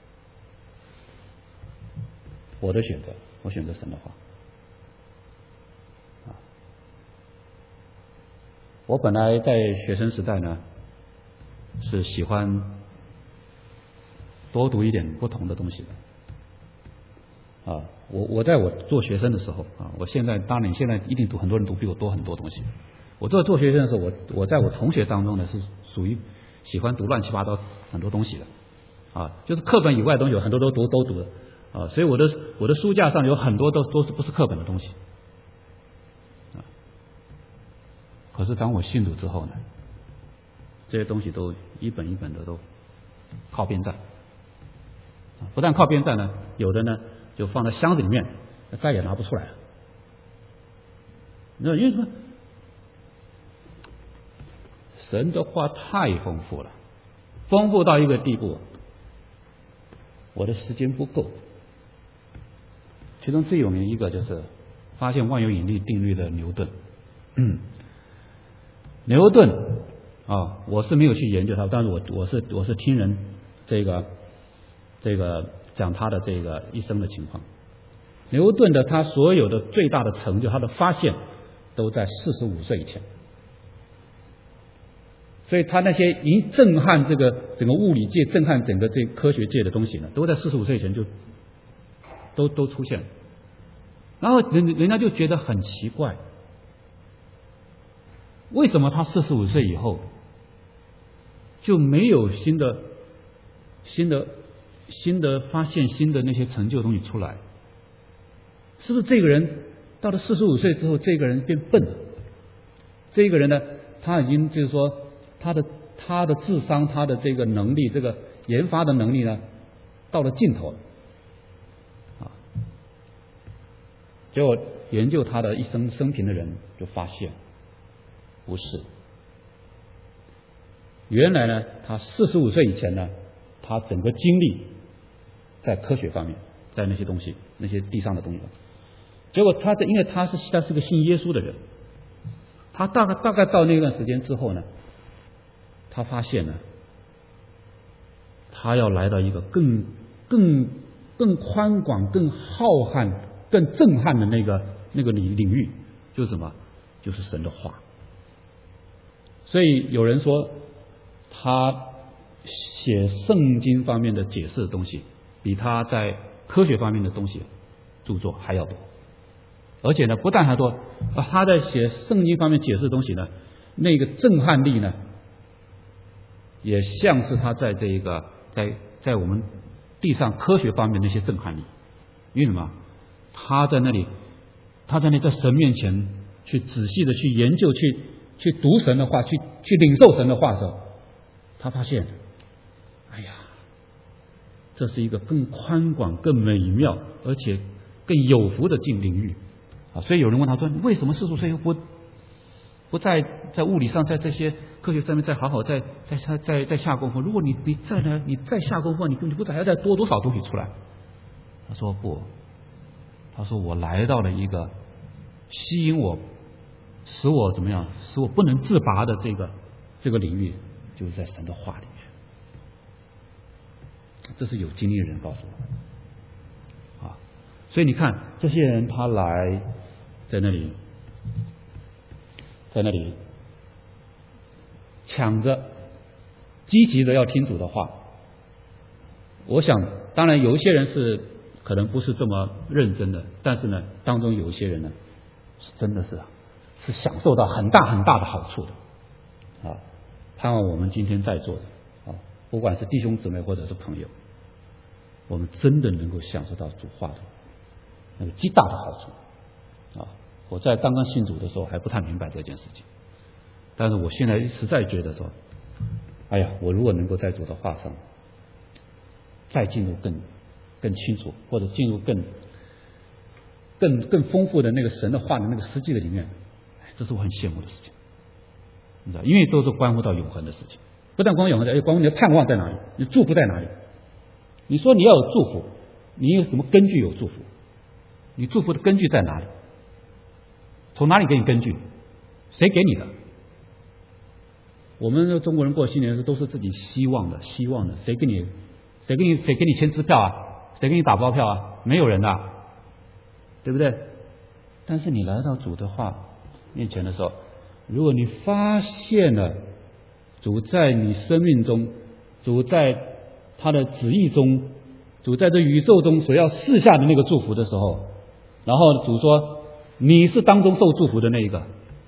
我的选择，我选择神的话。啊，我本来在学生时代呢，是喜欢多读一点不同的东西的。啊，我我在我做学生的时候啊，我现在当然现在一定读很多人读比我多很多东西。我做做学生的时候，我我在我同学当中呢是属于喜欢读乱七八糟很多东西的，啊，就是课本以外的东西，有很多都读都读的，啊，所以我的我的书架上有很多都都是不是课本的东西，啊，可是当我信主之后呢，这些东西都一本一本的都靠边站，啊，不但靠边站呢，有的呢就放在箱子里面，再也拿不出来了。那因为什么？神的话太丰富了，丰富到一个地步，我的时间不够。其中最有名的一个就是发现万有引力定律的牛顿。嗯，牛顿啊，我是没有去研究他，但是我我是我是听人这个这个讲他的这个一生的情况。牛顿的他所有的最大的成就，他的发现都在四十五岁以前。所以他那些一震撼这个整个物理界、震撼整个这科学界的东西呢，都在四十五岁以前就都都出现了。然后人人家就觉得很奇怪，为什么他四十五岁以后就没有新的新的新的发现、新的那些成就的东西出来？是不是这个人到了四十五岁之后，这个人变笨了？这个人呢，他已经就是说。他的他的智商，他的这个能力，这个研发的能力呢，到了尽头了，啊！结果研究他的一生生平的人就发现，不是。原来呢，他四十五岁以前呢，他整个精力在科学方面，在那些东西，那些地上的东西。结果他在，因为他是他是个信耶稣的人，他大概大概到那段时间之后呢。他发现呢，他要来到一个更更更宽广、更浩瀚、更震撼的那个那个领领域，就是什么？就是神的话。所以有人说，他写圣经方面的解释的东西，比他在科学方面的东西著作还要多。而且呢，不但还多，他在写圣经方面解释的东西呢，那个震撼力呢。也像是他在这一个在在我们地上科学方面的那些震撼力，因为什么？他在那里，他在那在神面前去仔细的去研究、去去读神的话、去去领受神的话的时候，他发现，哎呀，这是一个更宽广、更美妙，而且更有福的境领域啊！所以有人问他说：“你为什么四十岁又不不在在物理上，在这些？”科学上面再好好再再再再再下功夫。如果你你再来你再下功夫，你根本不知道还要再多多少东西出来。他说不，他说我来到了一个吸引我、使我怎么样、使我不能自拔的这个这个领域，就是在神的话里面。这是有经历的人告诉我啊。所以你看，这些人他来在那里，在那里。抢着积极的要听主的话，我想当然有一些人是可能不是这么认真的，但是呢当中有一些人呢是真的是是享受到很大很大的好处的啊！盼望我们今天在座的啊，不管是弟兄姊妹或者是朋友，我们真的能够享受到主话的那个极大的好处啊！我在刚刚信主的时候还不太明白这件事情。但是我现在实在觉得说，哎呀，我如果能够在主的话上再进入更更清楚，或者进入更更更丰富的那个神的话的那个实际的里面，这是我很羡慕的事情，你知道，因为都是关乎到永恒的事情，不但关乎永恒的，也关乎你的盼望在哪里，你祝福在哪里你说你要有祝福，你有什么根据有祝福？你祝福的根据在哪里？从哪里给你根据？谁给你的？我们中国人过新年的时候都是自己希望的，希望的，谁给你？谁给你？谁给你签支票啊？谁给你打包票啊？没有人的、啊，对不对？但是你来到主的话面前的时候，如果你发现了主在你生命中，主在他的旨意中，主在这宇宙中所要赐下的那个祝福的时候，然后主说你是当中受祝福的那一个，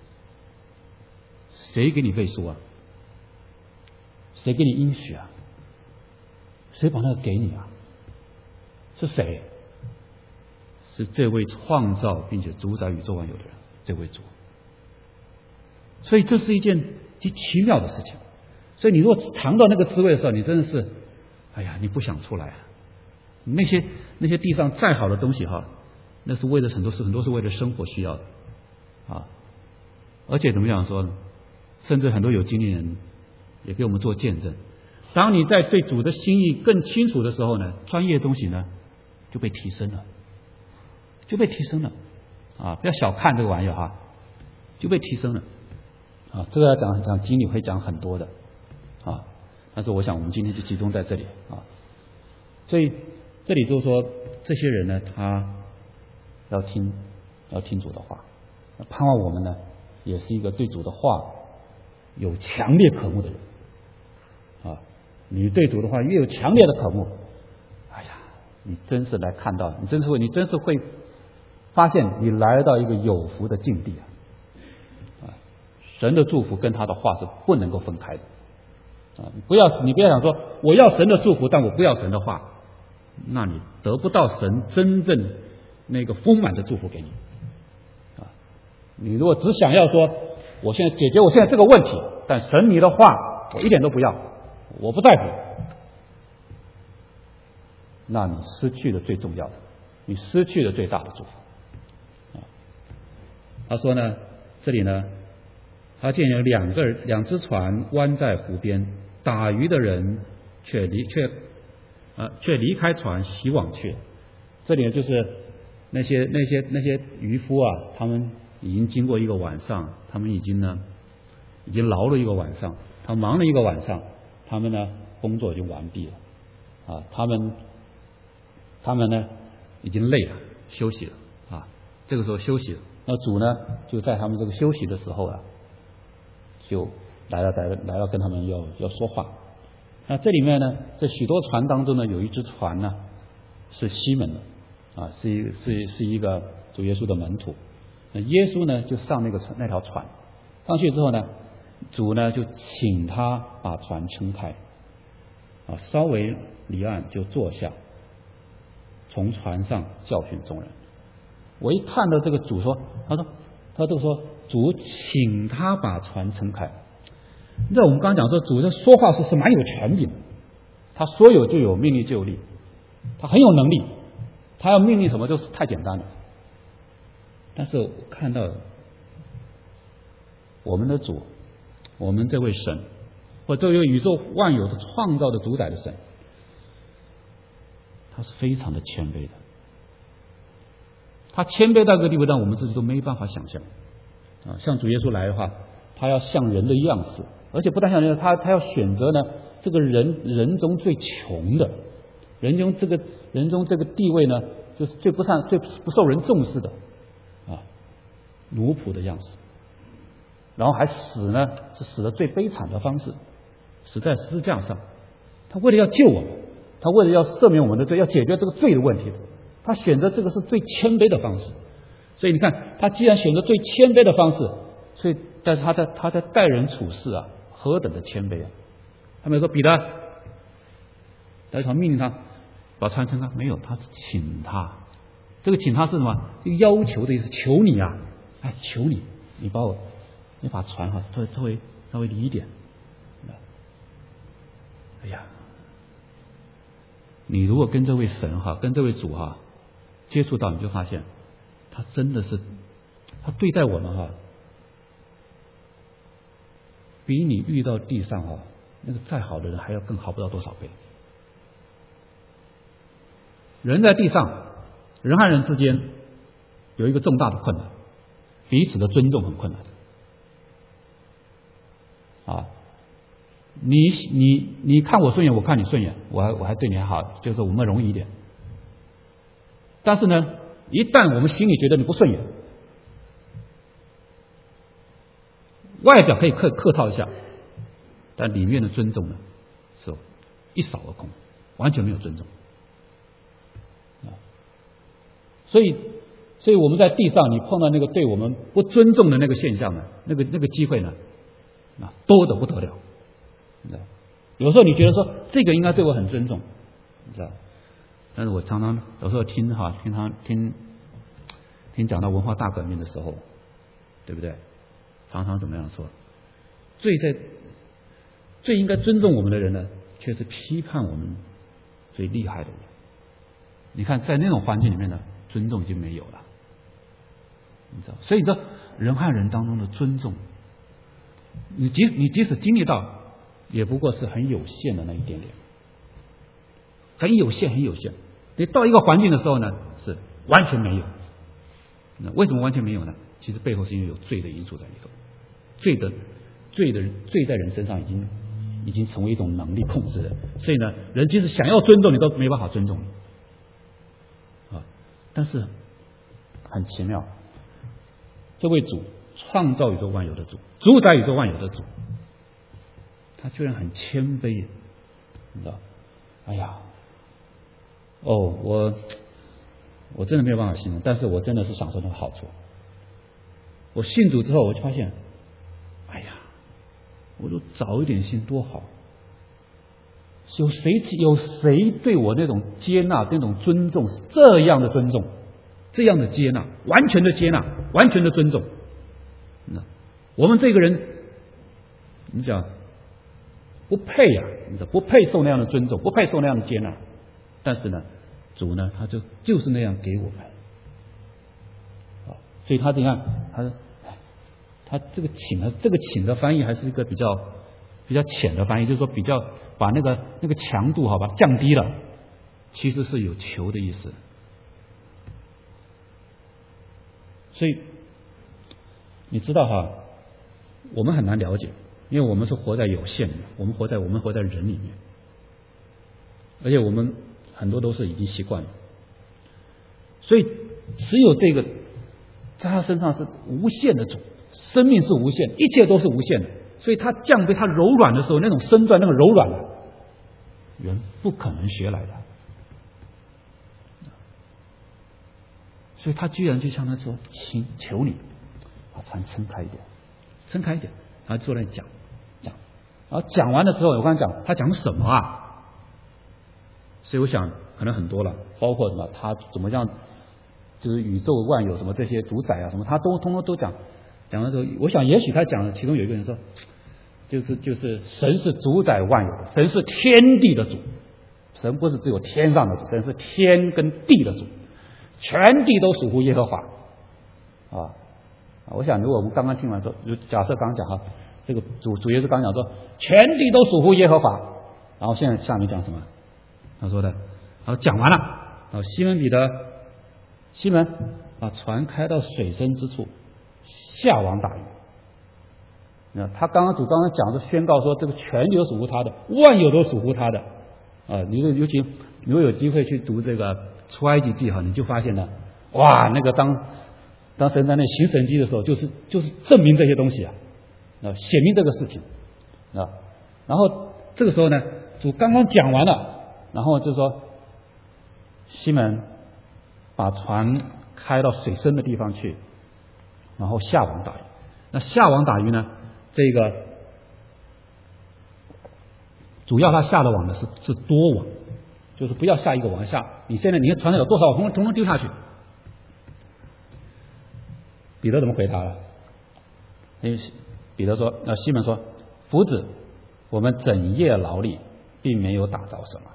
谁给你背书啊？谁给你应许啊？谁把那个给你啊？是谁？是这位创造并且主宰宇宙万有的人，这位主。所以这是一件极奇妙的事情。所以你如果尝到那个滋味的时候，你真的是，哎呀，你不想出来啊！那些那些地上再好的东西哈，那是为了很多事，很多是为了生活需要的啊。而且怎么样说呢？甚至很多有经历人也给我们做见证。当你在对主的心意更清楚的时候呢，专业的东西呢就被提升了，就被提升了啊！不要小看这个玩意儿哈，就被提升了啊！这个要讲讲经历会讲很多的啊，但是我想我们今天就集中在这里啊。所以这里就是说，这些人呢，他要听要听主的话，盼望我们呢也是一个对主的话有强烈渴慕的人啊。你对主的话越有强烈的渴慕，哎呀，你真是来看到，你真是会，你真是会发现你来到一个有福的境地啊！啊，神的祝福跟他的话是不能够分开的啊！不要你不要想说我要神的祝福，但我不要神的话，那你得不到神真正那个丰满的祝福给你啊！你如果只想要说我现在解决我现在这个问题，但神你的话我一点都不要，我不在乎，那你失去了最重要的，你失去了最大的祝福啊！他说呢，这里呢，他见有两个两只船弯在湖边，打鱼的人却离却啊却离开船洗网去了。这里呢，就是那些那些那些渔夫啊，他们已经经过一个晚上，他们已经呢已经劳了一个晚上，他忙了一个晚上。他们呢，工作已经完毕了，啊，他们，他们呢，已经累了，休息了，啊，这个时候休息了，那主呢，就在他们这个休息的时候啊，就来了，来了，来了，跟他们要要说话。那这里面呢，这许多船当中呢，有一只船呢，是西门的，啊，是一是是一个主耶稣的门徒。那耶稣呢，就上那个船那条船，上去之后呢。主呢就请他把船撑开，啊，稍微离岸就坐下，从船上教训众人。我一看到这个主说，他说，他就说主请他把船撑开。你知道我们刚刚讲说主的说话是是蛮有权柄的，他说有就有，命令就有力，他很有能力，他要命令什么就是太简单了。但是我看到我们的主。我们这位神，或这位宇宙万有的创造的主宰的神，他是非常的谦卑的。他谦卑到这个地步，让我们自己都没办法想象啊！像主耶稣来的话，他要像人的样式，而且不但像人，他他要选择呢这个人人中最穷的，人中这个人中这个地位呢，就是最不上最不受人重视的啊，奴仆的样式。然后还死呢，是死的最悲惨的方式，死在十字架上。他为了要救我们，他为了要赦免我们的罪，要解决这个罪的问题的，他选择这个是最谦卑的方式。所以你看，他既然选择最谦卑的方式，所以但是他的他的待人处事啊，何等的谦卑啊！他没有说彼得，来传命令他把船撑开，没有，他是请他。这个请他是什么？要求的意思，求你啊，哎，求你，你把我。你把船哈稍微稍微稍微离一点，哎呀，你如果跟这位神哈，跟这位主哈接触到，你就发现他真的是，他对待我们哈，比你遇到地上哈那个再好的人还要更好不到多少倍。 人在地上，人和人之间有一个重大的困难，彼此的尊重很困难啊。你你你看我顺眼，我看你顺眼，我还我还对你还好，就是我们容易一点。但是呢，一旦我们心里觉得你不顺眼，外表可以客客套一下，但里面的尊重呢，是一扫而空，完全没有尊重啊。所以，所以我们在地上，你碰到那个对我们不尊重的那个现象呢，那个那个机会呢，啊，多得不得了。有时候你觉得说这个应该对我很尊重，你知道？但是我常常有时候听哈，听他听听讲到文化大革命的时候，对不对？常常怎么样说？最在最应该尊重我们的人呢，却是批判我们最厉害的人。你看，在那种环境里面呢，尊重已经没有了，你知道？所以这人和人当中的尊重，你即你即使经历到，也不过是很有限的那一点点，很有限，很有限。你到一个环境的时候呢，是完全没有。那为什么完全没有呢？其实背后是因为有罪的因素在里头，罪的罪的罪在人身上已经已经成为一种能力控制了。所以呢，人即使想要尊重你，都没办法尊重你啊。但是很奇妙，这位主创造宇宙万有的主，主宰宇宙万有的主，他居然很谦卑，你知道？哎呀，哦，我我真的没有办法形容，但是我真的是享受那个好处。我信主之后，我就发现，哎呀，我就早一点信多好。有谁有谁对我那种接纳、那种尊重，这样的尊重，这样的接纳，完全的接纳，完全的尊重。那我们这个人，你讲不配呀、啊，你知道不配受那样的尊重，不配受那样的接纳。但是呢，主呢，他就就是那样给我们。啊，所以他你看，他他这个请的这个请的翻译还是一个比较比较浅的翻译，就是说比较把那个那个强度好吧降低了，其实是有求的意思。所以你知道哈，我们很难了解，因为我们是活在有限的，我们活在我们活在人里面，而且我们很多都是已经习惯了，所以只有这个在他身上是无限的主，生命是无限，一切都是无限的，所以他降卑他柔软的时候，那种身段那个柔软的，人不可能学来的，所以他居然就向他说：“请求你把船撑开一点，撑开一点。”然后坐那里讲讲，然后讲完了之后，我刚才讲他讲什么啊？所以我想可能很多了，包括什么他怎么样，就是宇宙万有什么这些主宰啊什么，他都通通都讲。讲的时候，我想也许他讲的其中有一个人说，就是就是神是主宰万有的，神是天地的主，神不是只有天上的主，神是天跟地的主，全地都属乎耶和华啊。我想如果我们刚刚听完说，假设刚刚讲哈，这个主主耶稣刚讲说全地都属乎耶和华，然后现在下面讲什么？他说的，然后讲完了，然后西门彼得，西门把船开到水深之处，下网打鱼。那他刚刚主刚刚讲的宣告说，这个全地都属乎他的，万有都属乎他的啊！你尤其如果有机会去读这个出埃及记哈，你就发现了，哇，那个当当神在那行神迹的时候，就是就是证明这些东西啊，啊，显明这个事情啊。然后这个时候呢，主刚刚讲完了。然后就说，西门把船开到水深的地方去，然后下网打鱼。那下网打鱼呢，这个主要他下的网呢是是多网，就是不要下一个网下。你现在你看船上有多少网，统统统丢下去。彼得怎么回答了？因为彼得说，呃，西门说：“夫子，我们整夜劳力，并没有打着什么。”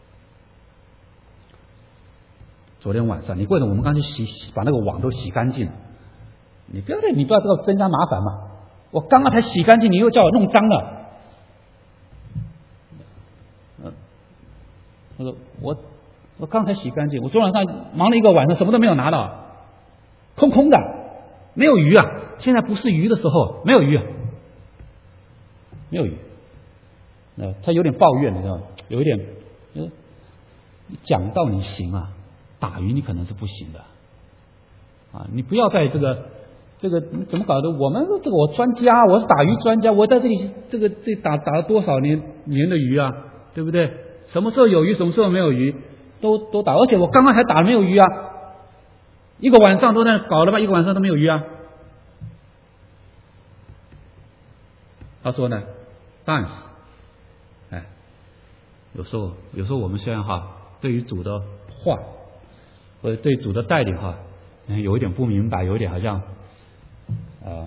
昨天晚上，你为什么我们刚才洗洗把那个网都洗干净了？你不要再你不要这个增加麻烦嘛！我刚刚才洗干净，你又叫我弄脏了。嗯，他说我我刚才洗干净，我昨晚上忙了一个晚上，什么都没有拿到，空空的，没有鱼啊！现在不是鱼的时候，没有鱼，没有鱼。呃，他有点抱怨，你知道吗？有一点，呃，讲道理行啊，打鱼你可能是不行的啊！你不要在这个这个你怎么搞的？我们这个我专家，我是打鱼专家，我在这里这个这打打了多少年年的鱼啊，对不对？什么时候有鱼，什么时候没有鱼，都都打，而且我刚刚还打了没有鱼啊，一个晚上都在搞了吧，一个晚上都没有鱼啊。他说呢，但是，哎，有时候有时候我们虽然哈，对于主的话，或者对主的带领哈，有一点不明白，有一点好像呃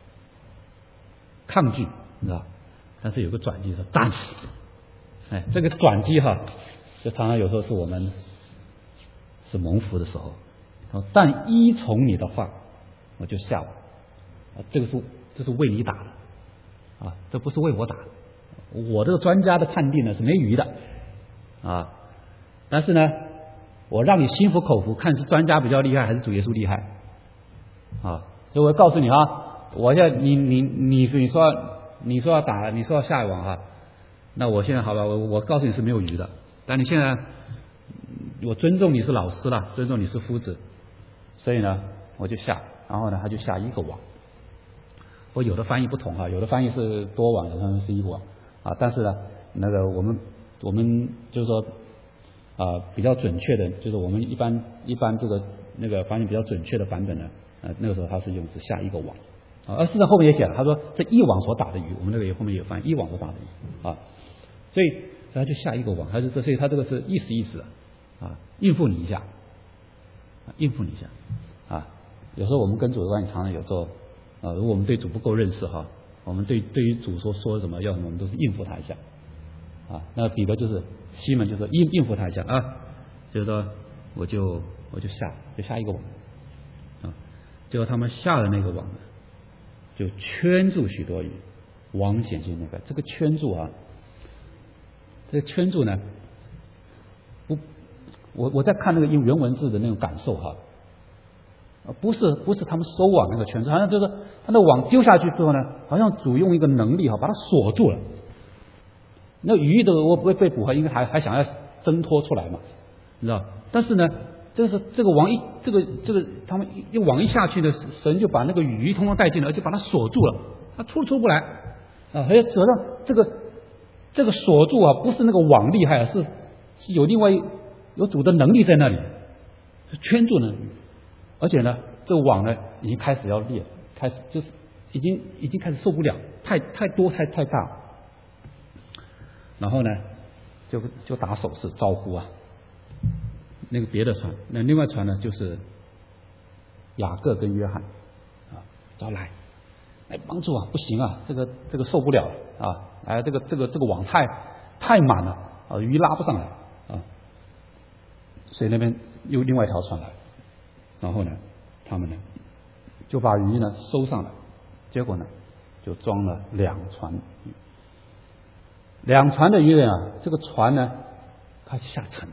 抗拒，你知道？但是有个转机是但是，哎，这个转机哈，就常常有时候是我们是蒙福的时候。但依从你的话，我就下了。这个是这是为你打的啊，这不是为我打的。我这个专家的判定呢是没鱼的啊，但是呢，我让你心服口服，看是专家比较厉害还是主耶稣厉害啊。所以我告诉你啊，我现在你你你你说你说要打，你说要下网哈，那我现在好吧，我我告诉你是没有鱼的，但你现在我尊重你是老师了，尊重你是夫子。所以呢，我就下，然后呢，他就下一个网。我有的翻译不同哈，有的翻译是多网，有的翻译是一个网啊。但是呢，那个我们我们就是说啊、呃，比较准确的，就是我们一般一般这个那个翻译比较准确的版本呢，呃，那个时候他是用是下一个网啊。而事实上后面也写了，他说这一网所打的鱼，我们那个也后面有翻译一网所打的鱼啊。所以他就下一个网，他就所以他这个是意思意思啊，应付你一下。应付你一下啊！有时候我们跟主的关系常常有时候啊，如果我们对主不够认识哈，我们对对于主说说什么要什么，我们都是应付他一下啊。那彼得就是西门就是应应付他一下啊，就是说我就我就下就下一个网啊，结果他们下的那个网呢，就圈住许多鱼，网险性那个这个圈住啊，这个圈住呢不。我我在看那个原文字的那种感受哈，不是不是他们收网那个圈子，好像就是他那网丢下去之后呢，好像主用一个能力哈把它锁住了。那鱼的我不会被捕获，应该还还想要挣脱出来嘛，你知道？但是呢，这个是这个网一这个这个他们一网一下去呢，神就把那个鱼通通带进来，而且把它锁住了，它出出不来啊！而且实际上这个这个锁住啊，不是那个网厉害，是是有另外一。有主的能力在那里，是圈住呢，而且呢，这个网呢已经开始要裂，开始就是已经已经开始受不了，太太多太太大，然后呢，就就打手势招呼啊，那个别的船，那另外船呢就是雅各跟约翰啊，招来，来帮助啊，不行啊，这个这个受不了啊，哎，这个这个这个网太太满了啊，鱼拉不上来啊。所以那边又另外一条船来，然后呢，他们呢就把鱼呢收上来，结果呢就装了两船鱼，两船的鱼人啊，这个船呢开始下沉了。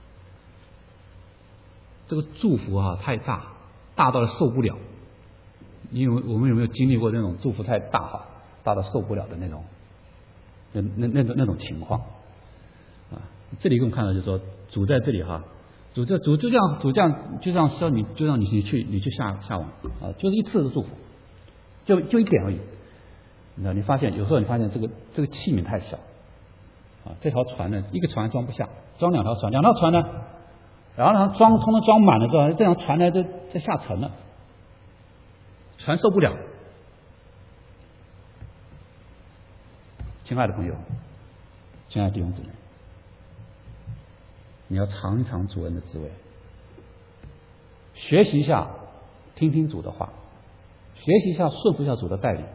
这个祝福啊太大，大到了受不了。因为我们有没有经历过那种祝福太大哈，大到受不了的那种，那那那种那种情况啊？这里给我们看到就是说，主在这里哈。主这主就这样，主这样就这样说你，就让你你去你去下下网啊，就是一次的祝福，就就一点而已。你知道，你发现有时候你发现这个这个器皿太小啊，这条船呢，一个船装不下，装两条船，两条船呢，然后呢装通通装满了之后，这条船呢就就下沉了，船受不了。亲爱的朋友，亲爱的弟兄姊妹。你要尝一尝主恩的滋味，学习一下，听听主的话，学习一下，顺服一下主的带领。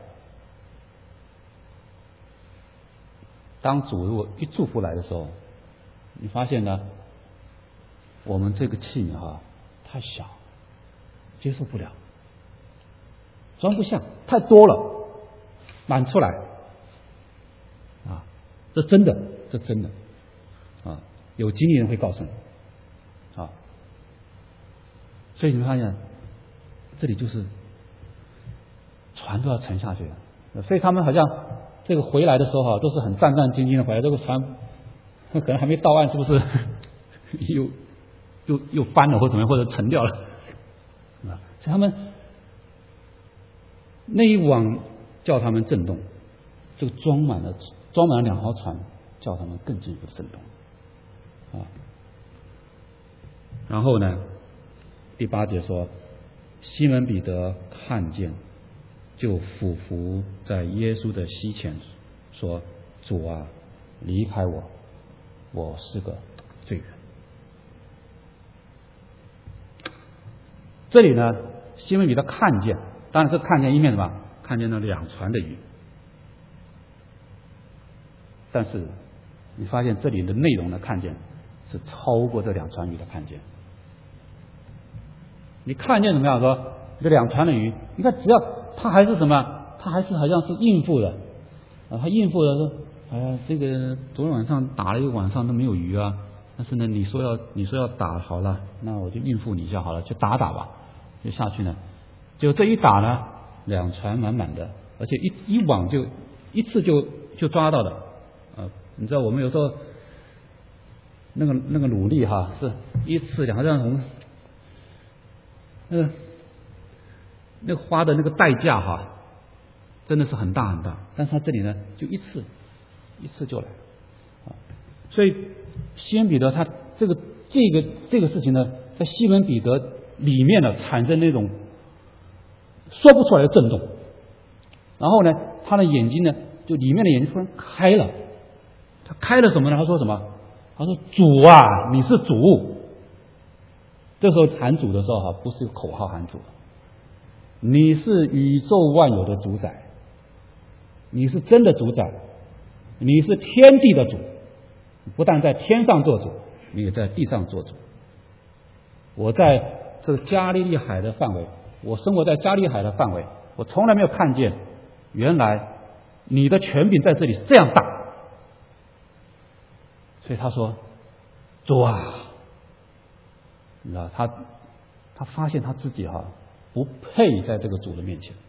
当主如果一祝福来的时候，你发现呢，我们这个器皿哈太小，接受不了，装不下，太多了，满出来啊！这真的，这真的啊！有经历人会告诉你所以你们发现，这里就是船都要沉下去了。所以他们好像这个回来的时候哈，都是很战战兢兢的回来。这个船可能还没到岸，是不是又又又翻了或怎么样，或者沉掉了？啊，所以他们那一网叫他们震动，这个装满了装满了两条船，叫他们更进一步震动啊。然后呢，第八节说，西门彼得看见，就俯伏在耶稣的膝前说：“主啊，离开我，我是个罪人。”这里呢，西门彼得看见，当然是看见一面什么？看见了两船的鱼。但是你发现这里的内容的看见是超过这两船鱼的看见。你看见怎么样？说这两船的鱼，你看只要他还是什么？他还是好像是应付的啊，他应付的说：“哎呀，这个昨天晚上打了一个晚上都没有鱼啊。但是呢，你说要你说要打好了，那我就应付你一下好了，就打打吧。”就下去呢，就这一打呢，两船满满的，而且一一网就一次就就抓到的啊！你知道我们有时候那个那个努力哈，是一次两个这样从那个那个花的那个代价哈，真的是很大很大。但是他这里呢，就一次一次就来啊！所以西门彼得他这个这个这个事情呢，在西门彼得里面呢产生那种说不出来的震动，然后呢，他的眼睛呢，就里面的眼睛突然开了。他开了什么呢？他说什么？他说：“主啊，你是主。”这时候喊主的时候哈，不是口号喊主，你是宇宙万有的主宰，你是真的主宰，你是天地的主，不但在天上做主，你也在地上做主。我在这个加利利海的范围，我生活在加利利海的范围，我从来没有看见原来你的权柄在这里是这样大。所以他说：“主啊，你知道他他发现他自己哈、啊、不配在这个主的面前，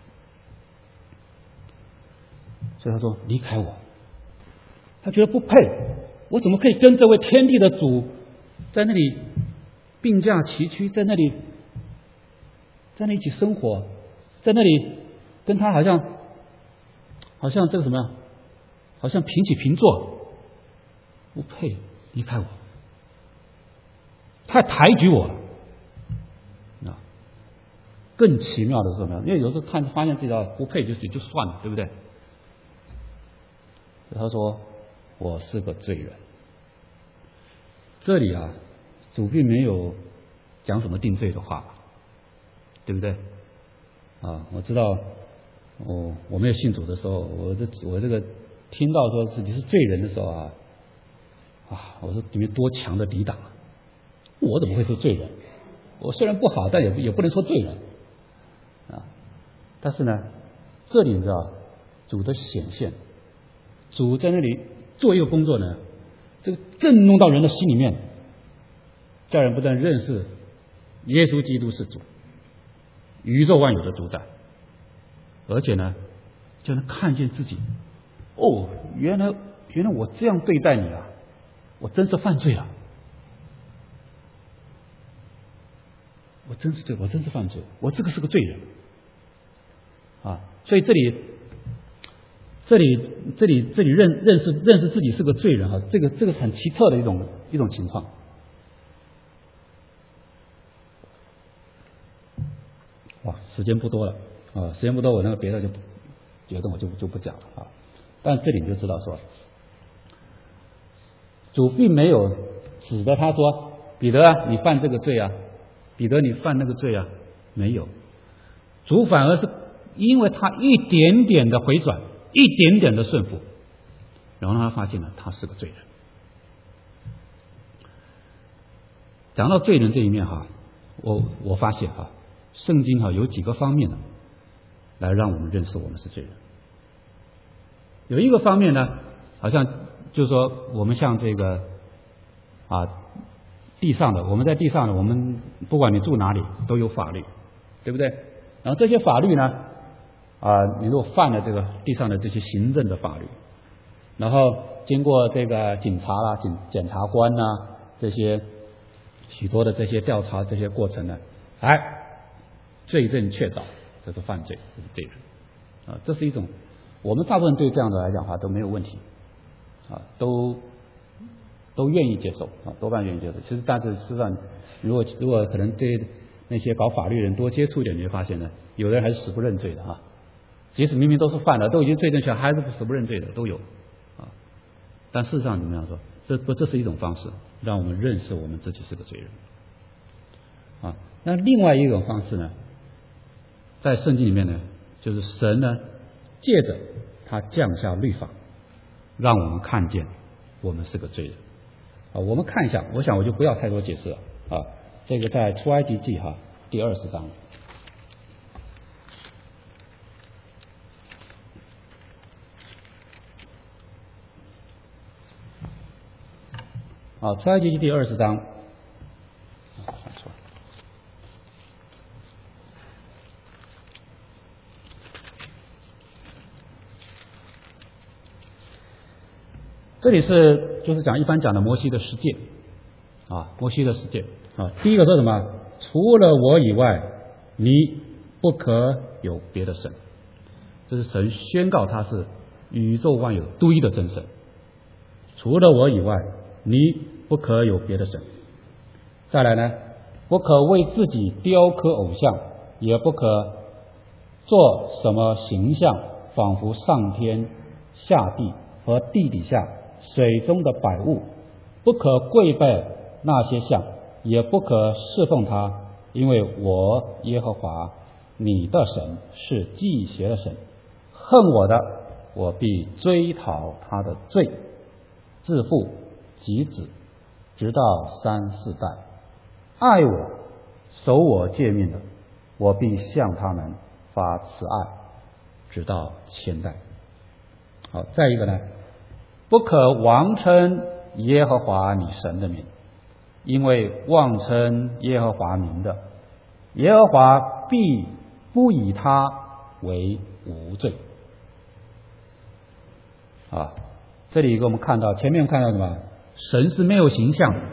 所以他说离开我。他觉得不配，我怎么可以跟这位天地的主在那里并驾齐驱，在那里在那里一起生活，在那里跟他好像好像这个什么呀，好像平起平坐。不配，离开我，太抬举我了。啊，更奇妙的是什么？因为有时候看发现自己不配就就算了，对不对？他说我是个罪人。这里啊，主并没有讲什么定罪的话，对不对？啊，我知道，我我没有信主的时候，我这我这个听到说自己是罪人的时候啊。啊！我说里面多强的抵挡，我怎么会是罪人？我虽然不好，但也也不能说罪人啊。但是呢，这里你知道主的显现，主在那里做一个工作呢，这个震动到人的心里面，叫人不但认识耶稣基督是主，宇宙万有的主宰，而且呢，就能看见自己，哦，原来原来我这样对待你啊！我真是犯罪了，我真是罪，我真是犯罪，我这个是个罪人啊！所以这里，这里，这里，这里认认识认识自己是个罪人啊，这个这个是很奇特的一种一种情况。哇，时间不多了啊，时间不多，我那个别的就别的我就就不讲了啊。但这里你就知道说。主并没有指着他说：“彼得啊，你犯这个罪啊，彼得你犯那个罪啊。”没有，主反而是因为他一点点的回转，一点点的顺服，然后让他发现了他是个罪人。讲到罪人这一面哈，我我发现哈，圣经哈有几个方面呢，来让我们认识我们是罪人。有一个方面呢，好像就是说，我们像这个啊， 地上的，我们在地上的，我们不管你住哪里都有法律，对不对？然后这些法律呢，啊、呃，你如果犯了这个地上的这些行政的法律，然后经过这个警察啦、检检察官呐、这些许多的这些调查这些过程呢，哎，罪证确凿，这是犯罪，这是罪人啊，这是一种我们大部分对这样的来讲的话都没有问题啊，都都愿意接受啊，多半愿意接受。其实，但是事实上，如果如果可能对那些搞法律人多接触一点，你会发现呢，有的人还是死不认罪的啊，即使明明都是犯了，都已经罪证确，还是死不认罪的都有啊。但事实上，怎么样说？这不这是一种方式，让我们认识我们自己是个罪人啊。那另外一种方式呢，在圣经里面呢，就是神呢借着他降下律法，让我们看见我们是个罪人啊。我们看一下，我想我就不要太多解释了啊。这个在出埃及记哈第二十章啊，出埃及记第二十章，啊，看错了。这里是就是讲一般讲的摩西的十诫啊，摩西的十诫啊。第一个说什么？除了我以外，你不可有别的神。这是神宣告他是宇宙万有独一的真神。除了我以外，你不可有别的神。再来呢，不可为自己雕刻偶像，也不可做什么形象，仿佛上天下地和地底下水中的百物，不可跪拜那些像，也不可侍奉他，因为我耶和华你的神是忌邪的神，恨我的，我必追讨他的罪，自父及子，直到三四代；爱我守我诫命的，我必向他们发慈爱，直到千代。好，再一个呢，不可妄称耶和华你神的名，因为妄称耶和华名的，耶和华必不以他为无罪。啊，这里给我们看到，前面看到什么？神是没有形象的，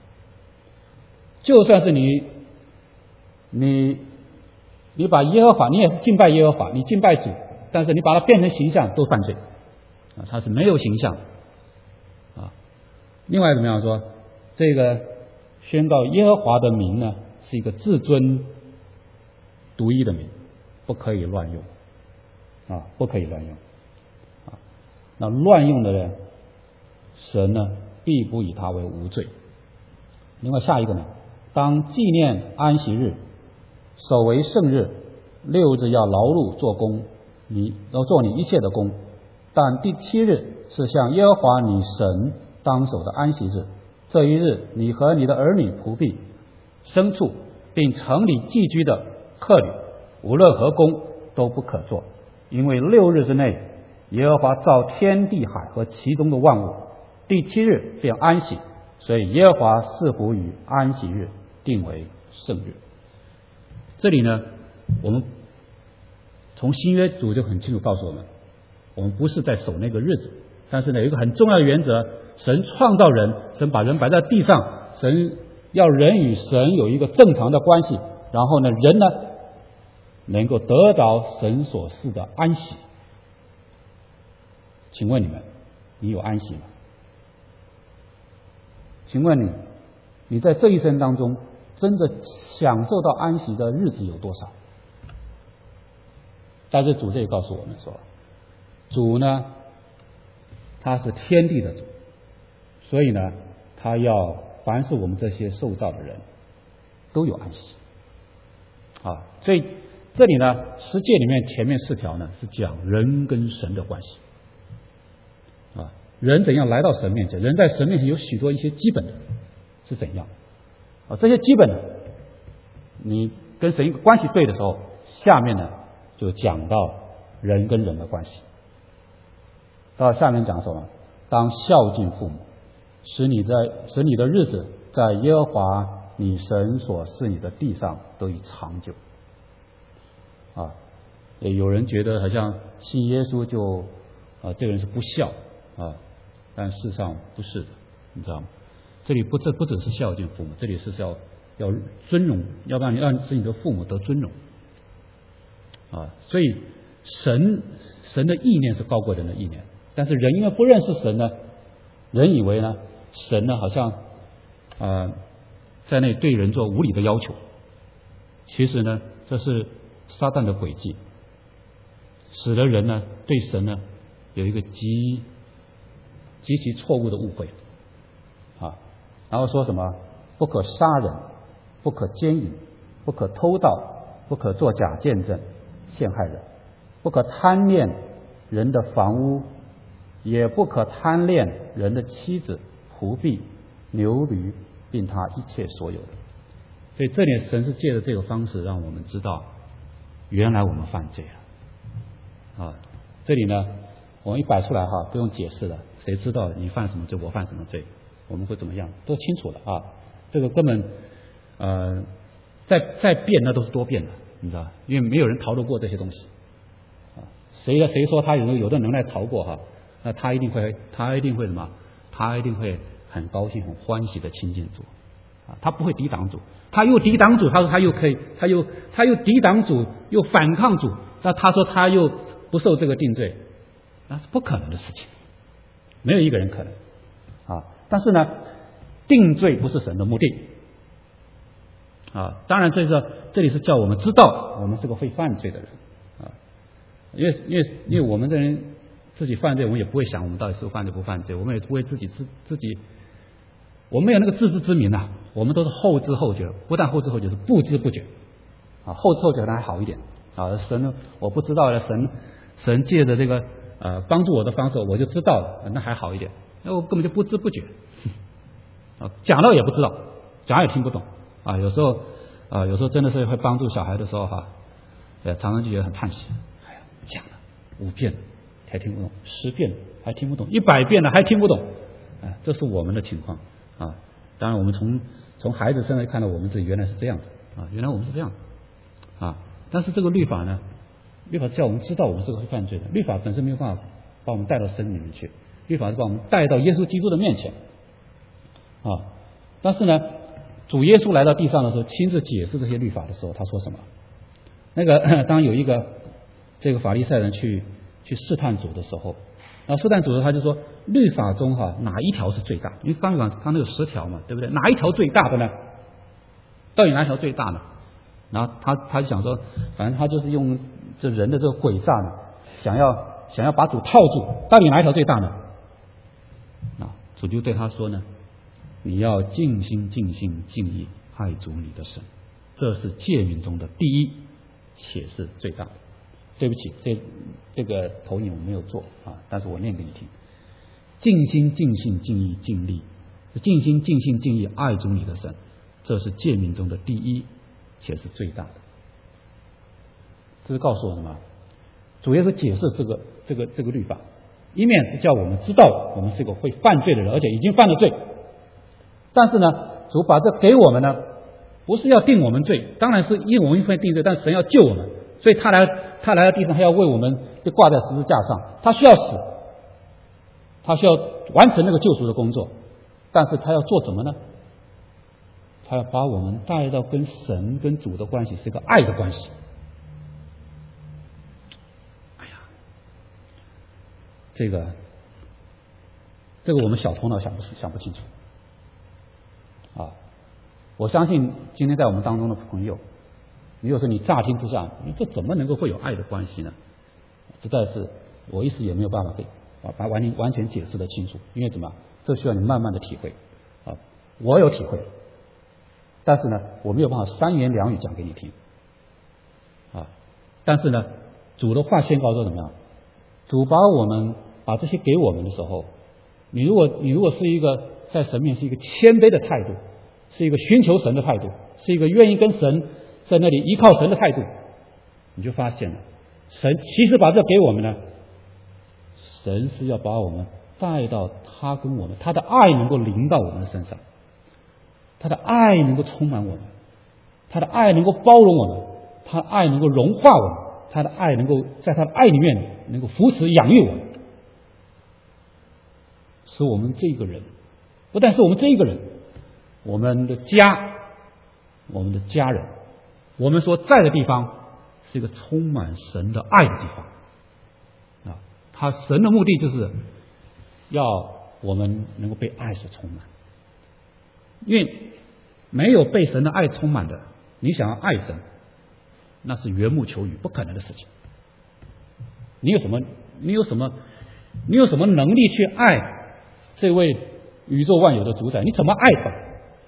就算是你，你，你把耶和华，你也是敬拜耶和华，你敬拜主，但是你把它变成形象，都犯罪啊，它是没有形象的啊。另外怎么样说？这个宣告耶和华的名呢，是一个至尊独一的名，不可以乱用啊，不可以乱用啊。那乱用的人，神呢必不以他为无罪。另外下一个呢，当纪念安息日，守为圣日，六日要劳碌做工，你要做你一切的工，但第七日是向耶和华你神当守的安息日。这一日，你和你的儿女、仆婢、牲畜，并城里寄居的客旅，无论何工都不可做，因为六日之内，耶和华造天地海和其中的万物，第七日便安息，所以耶和华赐福于安息日，定为圣日。这里呢，我们从新约主就很清楚告诉我们，我们不是在守那个日子，但是呢，有一个很重要的原则，神创造人，神把人摆在地上，神要人与神有一个正常的关系，然后呢，人呢能够得着神所赐的安息。请问你们，你有安息吗？请问你，你在这一生当中真的享受到安息的日子有多少？但是主这里告诉我们说，主呢，他是天地的主，所以呢，他要凡是我们这些受造的人都有安息啊。所以这里呢，十诫里面前面四条呢是讲人跟神的关系啊，人怎样来到神面前，人在神面前有许多一些基本的是怎样啊，这些基本的你跟神一个关系对的时候，下面呢就讲到人跟人的关系。到下面讲什么？当孝敬父母，使你在使你的日子在耶和华你神所赐你的地上得以长久。啊，有人觉得好像信耶稣就啊，这个人是不孝啊，但事实上不是的，你知道吗？这里不这不只是孝敬父母，这里是要要尊荣，要不然你让使你的父母得尊荣啊。所以神神的意念是高过人的意念，但是人因为不认识神呢，人以为呢神呢好像啊、呃、在那对人做无理的要求，其实呢这是撒旦的诡计，使得人呢对神呢有一个极极其错误的误会啊。然后说什么不可杀人，不可奸淫，不可偷盗，不可作假见证陷害人，不可贪恋人的房屋，也不可贪恋人的妻子、仆婢、牛驴，并他一切所有的。所以这里神是借着这个方式让我们知道，原来我们犯罪了啊。这里呢我们一摆出来哈，不用解释了，谁知道你犯什么罪，我犯什么罪，我们会怎么样，都清楚了啊。这个根本呃再再变那都是多变的，你知道，因为没有人逃得过这些东西啊。谁谁说他有有的能耐逃过哈，那他一定会他一定会什么？他一定会很高兴很欢喜的亲近主啊，他不会抵挡主，他又抵挡主，他说他又可以，他又他又抵挡主，又反抗主，那他说他又不受这个定罪，那是不可能的事情，没有一个人可能啊。但是呢，定罪不是神的目的啊。当然，这是这里是叫我们知道我们是个会犯罪的人啊，因为因为因为我们这人自己犯罪，我们也不会想我们到底是犯罪不犯罪，我们也不会自己自自己，我们没有那个自知之明啊，我们都是后知后觉，不但后知后觉，是不知不觉啊。后知后觉可能还好一点啊，神呢我不知道了，神神借着这个呃帮助我的方式，我就知道了，那还好一点。那我根本就不知不觉啊，讲了也不知道，讲也听不懂啊。有时候啊，有时候真的是会帮助小孩的时候哈，呃，常常就觉得很叹息。哎呀，讲了五遍还听不懂，十遍还听不懂，一百遍了还听不懂，哎，这是我们的情况啊。当然，我们从从孩子身上看到我们自己原来是这样子啊，原来我们是这样啊。但是这个律法呢，律法是叫我们知道我们是个会犯罪的，律法本身没有办法把我们带到神里面去。律法是把我们带到耶稣基督的面前啊，但是呢，主耶稣来到地上的时候，亲自解释这些律法的时候，他说什么？那个当有一个这个法利赛人去去试探主的时候，然后试探主的时候，他就说律法中哈哪一条是最大？因为刚刚刚那有十条嘛，对不对？哪一条最大的呢？到底哪一条最大呢？然后他他就想说，反正他就是用这人的这个诡诈呢，想要想要把主套住，到底哪一条最大呢？啊，主就对他说呢，你要尽心尽性尽意爱主你的神，这是诫命中的第一，且是最大的。对不起，这这个投影我没有做啊，但是我念给你听。尽心尽性尽意尽力，尽心尽性尽意爱主你的神，这是诫命中的第一，且是最大的。这是告诉我什么？主耶稣解释这个这个这个律法，一面是叫我们知道我们是个会犯罪的人，而且已经犯了罪。但是呢，主把这给我们呢，不是要定我们罪，当然是因我们会定罪，但神要救我们，所以他来他来到地上，他要为我们被挂在十字架上，他需要死，他需要完成那个救赎的工作，但是他要做什么呢？他要把我们带到跟神跟主的关系是一个爱的关系。哎呀，这个这个我们小头脑想不想不清楚啊！我相信今天在我们当中的朋友，如果是你乍听之下，你这怎么能够会有爱的关系呢？实在是我一时也没有办法给把把完全完全解释得清楚，因为怎么？这需要你慢慢的体会啊！我有体会，但是呢，我没有办法三言两语讲给你听啊！但是呢，主的话宣告说怎么样？主把我们把这些给我们的时候，你如果你如果是一个在神面前是一个谦卑的态度，是一个寻求神的态度，是一个愿意跟神在那里依靠神的态度，你就发现了，神其实把这给我们呢，神是要把我们带到他跟我们他的爱能够临到我们的身上他的爱能够充满我们，他的爱能够包容我们，他的爱能够融化我们，他的爱能够在他的爱里面能够扶持养育我们，使我们这个人，不但是我们这一个人，我们的家，我们的家人，我们所在的地方是一个充满神的爱的地方啊！他神的目的就是要我们能够被爱所充满，因为没有被神的爱充满的，你想要爱神，那是缘木求鱼，不可能的事情。你有什么？你有什么？你有什么能力去爱这位宇宙万有的主宰？你怎么爱他？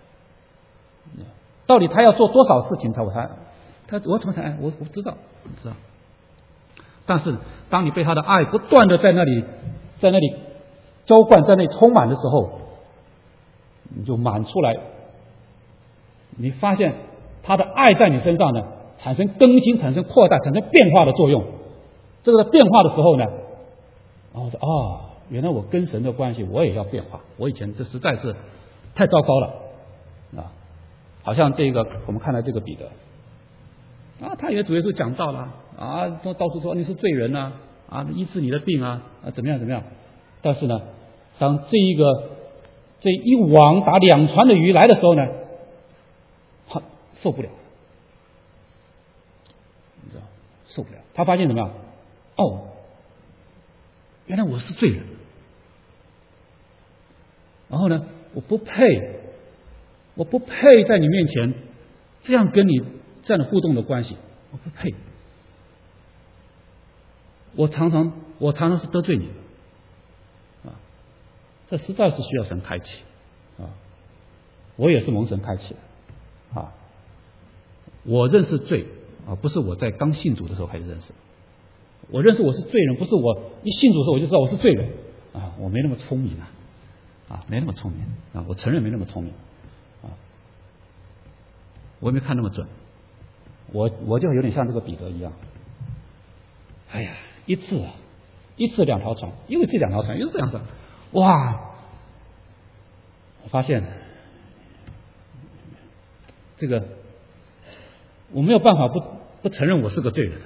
到底他要做多少事情才我才他我怎么才爱？我我知道，我知道。但是当你被他的爱不断的在那里在那里浇灌，在那里充满的时候，你就满出来，你发现他的爱在你身上呢，产生更新、产生扩大、产生变化的作用。这个变化的时候呢，然后说哦，原来我跟神的关系我也要变化，我以前这实在是太糟糕了啊！好像这个我们看到这个彼得啊，他也主耶稣讲道了啊，都到处说你是罪人啊，啊医治你的病啊，啊怎么样怎么样。但是呢，当这一个这一网打两船的鱼来的时候呢，他受不了，你知道受不了。他发现怎么样？哦，原来我是罪人。然后呢，我不配，我不配在你面前这样跟你这样的互动的关系，我不配。我常常我常常是得罪你啊，这实在是需要神开启啊。我也是蒙神开启的啊。我认识罪啊，不是我在刚信主的时候开始认识。我认识我是罪人，不是我一信主的时候我就知道我是罪人啊。我没那么聪明啊，啊，没那么聪明啊。我承认没那么聪明啊，我也没看那么准。我我就有点像这个彼得一样，哎呀，一次啊，一次两条船，又是这两条船，又是这样子，哇！我发现这个我没有办法不不承认我是个罪人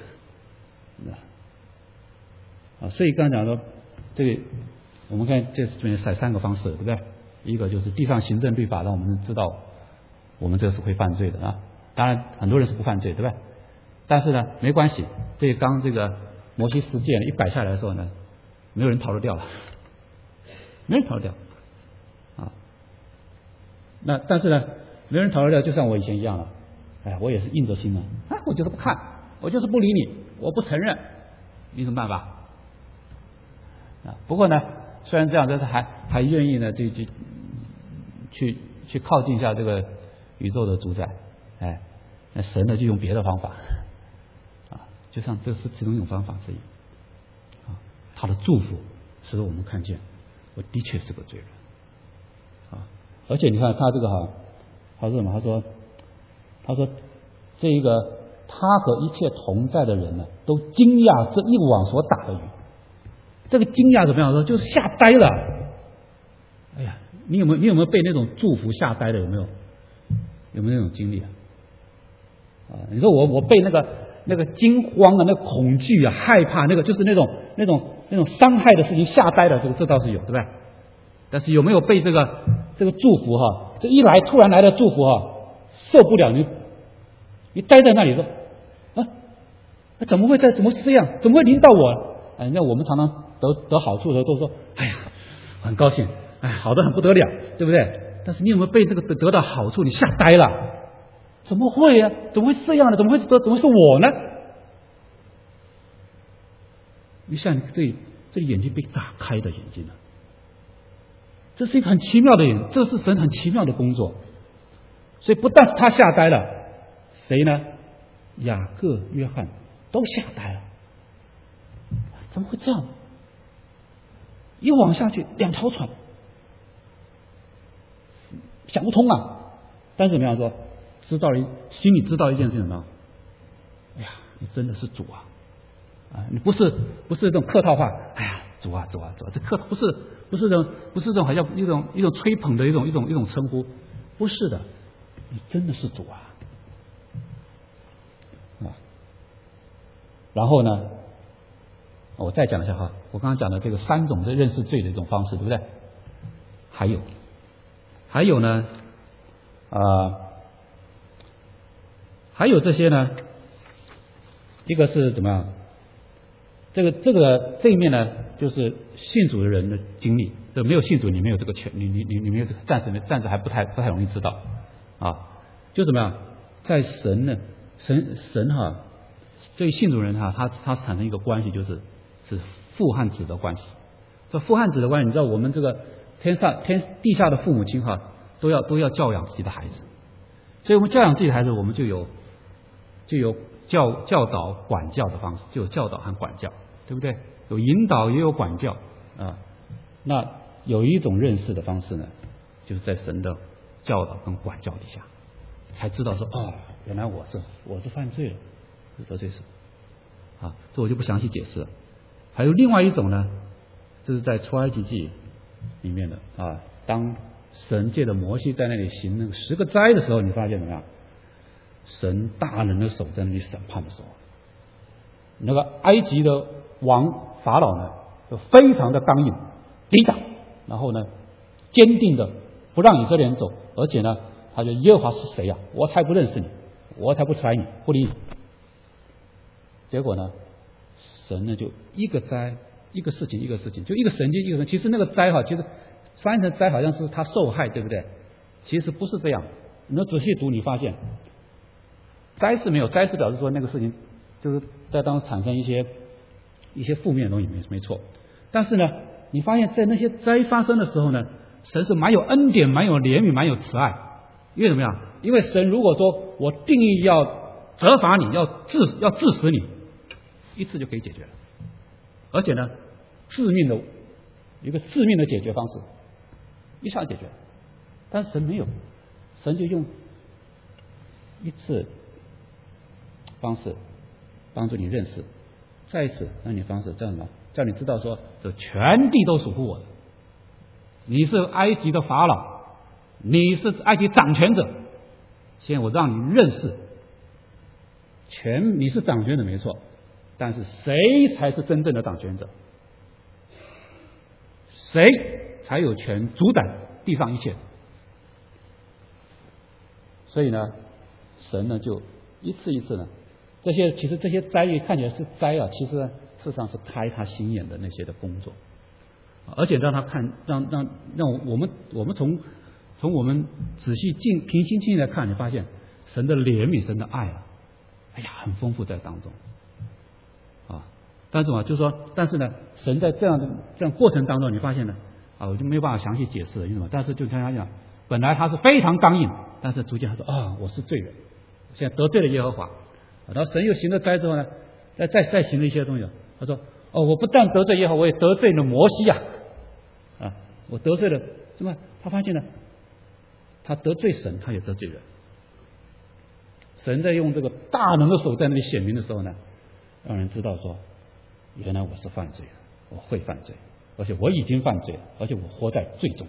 啊。所以刚才讲说，这个我们看这里面采三个方式，对不对？一个就是地上行政律法让我们知道我们这是会犯罪的啊。当然很多人是不犯罪，对吧？但是呢，没关系，这刚这个摩西十诫一摆下来的时候呢，没有人逃得掉了，没人逃得掉啊。那但是呢，没人逃得掉，就像我以前一样了。哎，我也是硬着心了啊，我就是不看，我就是不理你，我不承认，你有什么办法啊？不过呢，虽然这样，但是还还愿意呢，就就去去靠近一下这个宇宙的主宰。哎，那神呢就用别的方法啊，就像这是其中一种方法之一啊。他的祝福使得我们看见，我的确是个罪人啊。而且你看他这个哈，他说什么？他说，他说这一个他和一切同在的人呢，都惊讶这一网所打的鱼。这个惊讶怎么样说？就是吓呆了。哎呀，你有没有你有没有被那种祝福吓呆了？有没有？有没有那种经历啊？啊，你说我我被那个那个惊慌啊，那个恐惧啊，害怕，那个就是那种那种那种伤害的事情吓呆了，这个这倒是有，对吧？但是有没有被这个这个祝福哈，这一来突然来的祝福哈，受不了，你你待在那里说啊，那怎么会在怎么是这样？怎么会临到我？哎，那我们常常得得好处的时候都说，哎呀，很高兴，哎，好的很不得了，对不对？但是你有没有被这个得得到好处，你吓呆了？怎么会呀、啊？怎么会这样呢？怎么会怎么会是我呢？你像这这眼睛被打开的眼睛呢？这是一个很奇妙的眼，这是神很奇妙的工作。所以不但是他吓呆了，谁呢？雅各、约翰都吓呆了。怎么会这样？一往下去，两条船，想不通啊！但是怎么样说？知道了，心里知道一件事情呢。哎呀，你真的是主啊！啊，你不是不是这种客套话。哎呀，主啊主啊主啊，这客套不是不是这种不是这种好像一种一种吹捧的一种一种一种称呼，不是的。 你真的是主啊！啊，然后呢，我再讲一下哈，我刚刚讲的这个三种的认识罪的一种方式，对不对？还有，还有呢，啊、呃，还有这些呢，一个是怎么样？这个这个这一面呢，就是信主的人的经历。这没有信主，你没有这个权，你你你你没有这个，暂时暂时还不太不太容易知道啊。就怎么样，在神呢，神神哈，对信主人哈，他他产生一个关系，就是是父和子的关系。这父和子的关系，你知道我们这个天上天地下的父母亲哈，都要都要教养自己的孩子，所以我们教养自己的孩子，我们就有就有教教导管教的方式，就有教导和管教，对不对？有引导也有管教啊。那有一种认识的方式呢，就是在神的教导跟管教底下，才知道说哦，原来我是我是犯罪了，是得罪神啊。这我就不详细解释了。还有另外一种呢，这是在出埃及记里面的啊，当神借着摩西在那里行那个十个灾的时候，你发现怎么样？神大能的手在那里审判的时候，那个埃及的王法老呢，就非常的刚硬抵挡，然后呢，坚定的不让以色列人走，而且呢，他就耶和华是谁呀、啊？我才不认识你，我才不睬你，不理你。结果呢，神呢就一个灾一个事情一个事情，就一个神经一个神。其实那个灾哈，其实翻译成灾好像是他受害，对不对？其实不是这样。你要仔细读，你发现灾是没有，灾是表示说那个事情就是在当中产生一些一些负面的东西，没没错。但是呢，你发现在那些灾发生的时候呢，神是蛮有恩典、蛮有怜悯、蛮有慈爱。因为怎么样？因为神如果说我定义要责罚你，要治要治死你，一次就可以解决了，而且呢，致命的一个致命的解决方式，一下解决。但是神没有，神就用一次方式帮助你认识，再一次让你方式叫什么？叫你知道说，这全地都属乎我的。你是埃及的法老，你是埃及掌权者。现在我让你认识，全你是掌权者没错，但是谁才是真正的掌权者？谁才有权主宰地上一切？所以呢，神呢就一次一次呢，这些其实这些灾异看起来是灾啊，其实呢事实上是开他心眼的那些的工作，而且让他看，让让让我们我们从从我们仔细静平心静气来看，你发现神的怜悯、神的爱啊，哎呀，很丰富在当中啊。但是嘛，就是说，但是呢，神在这样的这样过程当中，你发现呢，啊，我就没有办法详细解释了，因为什么？但是就像他讲，本来他是非常刚硬，但是逐渐他说啊，我是罪人，现在得罪了耶和华。然后神又行了灾之后呢，再再再行了一些东西，他说哦，我不但得罪耶和华，我也得罪了摩西呀、啊，啊，我得罪了，怎么？他发现呢，他得罪神，他也得罪人。神在用这个大能的手在那里显明的时候呢，让人知道说，原来我是犯罪的，我会犯罪，而且我已经犯罪了，而且我活在罪中。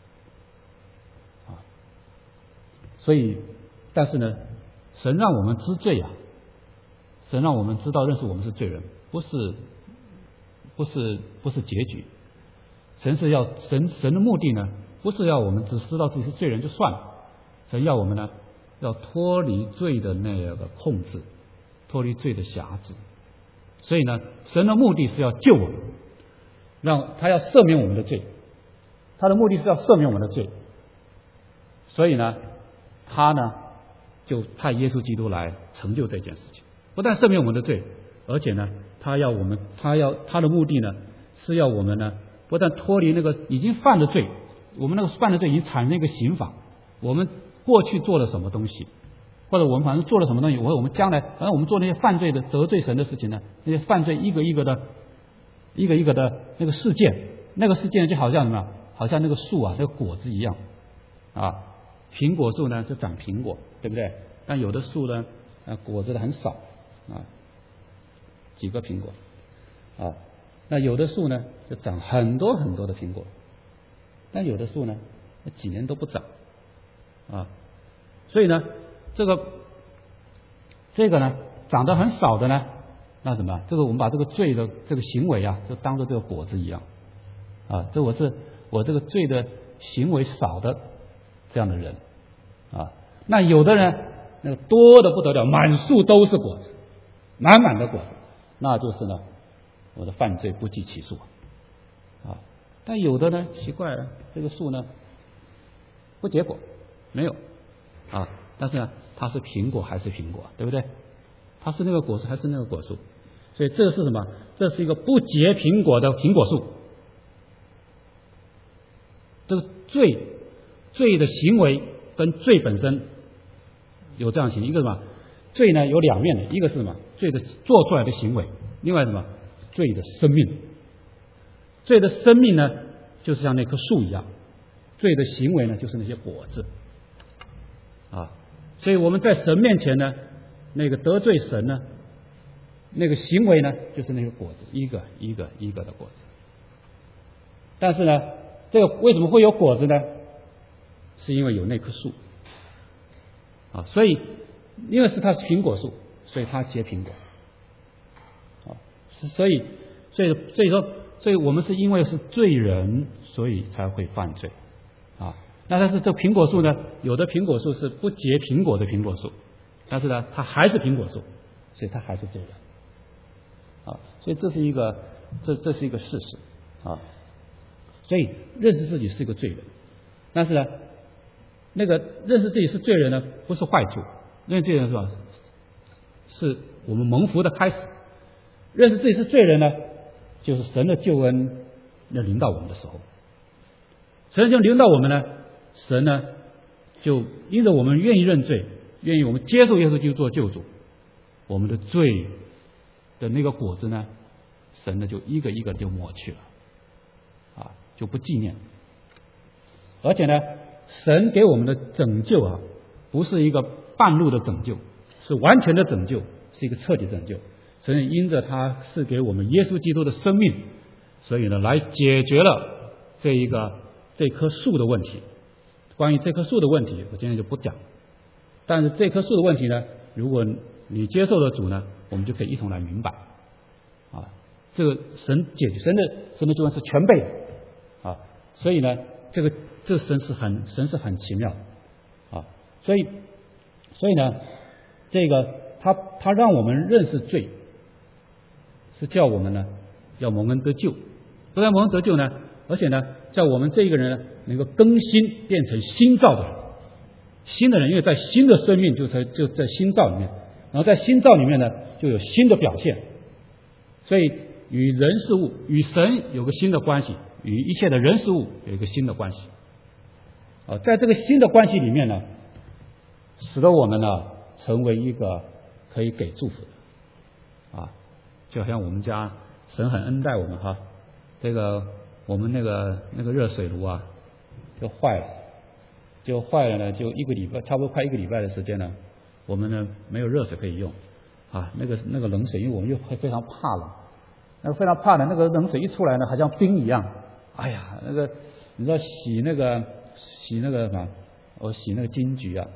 啊，所以，但是呢，神让我们知罪啊，神让我们知道认识我们是罪人，不是不是不是结局。神是要神神的目的呢，不是要我们只知道自己是罪人就算了，神要我们呢，要脱离罪的那个控制，脱离罪的辖制。所以呢，神的目的是要救我们，让他要赦免我们的罪，他的目的是要赦免我们的罪。所以呢，他呢就派耶稣基督来成就这件事情，不但赦免我们的罪，而且呢，他要我们，他要他的目的呢是要我们呢，不但脱离那个已经犯的罪，我们那个犯的罪已经产生一个刑罚，我们过去做了什么东西，或者我们反正做了什么东西，或者我们将来，反正我们做那些犯罪的得罪神的事情呢，那些犯罪一个一个的，一个一个的那个事件，那个事件就好像什么，好像那个树啊，那个果子一样啊。苹果树呢就长苹果，对不对？但有的树呢，啊，果子的很少啊，几个苹果啊。那有的树呢就长很多很多的苹果，但有的树呢几年都不长啊。 所以呢，这个这个呢长得很少的呢，那什么？这个我们把这个罪的这个行为啊，就当做这个果子一样啊。这我是我这个罪的行为少的这样的人啊。那有的人那个多的不得了，满树都是果子，满满的果子，那就是呢，我的犯罪不计其数啊。但有的呢，奇怪了，这个树呢不结果，没有啊，但是呢，它是苹果还是苹果，对不对？它是那个果树还是那个果树？所以这个是什么？这是一个不结苹果的苹果树。这个罪罪的行为跟罪本身有这样行，一个什么？罪呢有两面的，一个是什么？罪的做出来的行为，另外什么？罪的生命。罪的生命呢，就是像那棵树一样；罪的行为呢，就是那些果子啊。所以我们在神面前呢，那个得罪神呢，那个行为呢，就是那个果子，一个一个一个的果子。但是呢，这个为什么会有果子呢？是因为有那棵树啊，所以因为是它是苹果树，所以它结苹果啊。所以，所以，所以说，所以我们是因为是罪人，所以才会犯罪啊。那但是这苹果树呢，有的苹果树是不结苹果的苹果树，但是呢，它还是苹果树，所以它还是罪人啊。所以这是一个，这这是一个事实啊。所以认识自己是一个罪人，但是呢，那个认识自己是罪人呢，不是坏处。认识罪人是吧？是我们蒙福的开始。认识自己是罪人呢，就是神的救恩要临到我们的时候，神就临到我们呢，神呢就因着我们愿意认罪，愿意我们接受耶稣基督做救主，我们的罪的那个果子呢，神呢就一个一个就抹去了啊，就不纪念。而且呢，神给我们的拯救啊，不是一个半路的拯救，是完全的拯救，是一个彻底拯救。神因着他是给我们耶稣基督的生命，所以呢，来解决了这一个这棵树的问题。关于这棵树的问题，我今天就不讲。但是这棵树的问题呢，如果你接受了主呢，我们就可以一同来明白啊。这个神解决神的神的救恩是全备的啊，所以呢，这个这个神是很神是很奇妙的啊。所以所以呢，这个他他让我们认识罪。是叫我们呢要蒙恩得救，不但蒙恩得救呢，而且呢叫我们这一个人呢能够更新变成新造的人，新的人，因为在新的生命就在就在新造里面，然后在新造里面呢就有新的表现，所以与人事物与神有个新的关系，与一切的人事物有一个新的关系啊，在这个新的关系里面呢，使得我们呢成为一个可以给祝福的啊。就好像我们家神很恩待我们哈，这个我们那个那个热水炉啊就坏了，就坏了呢，就一个礼拜，差不多快一个礼拜的时间呢，我们呢没有热水可以用啊，那个那个冷水，因为我们又非常怕冷，那个非常怕冷，那个冷水一出来呢，好像冰一样，哎呀，那个你知道洗那个洗那个什么，我洗那个金桔啊。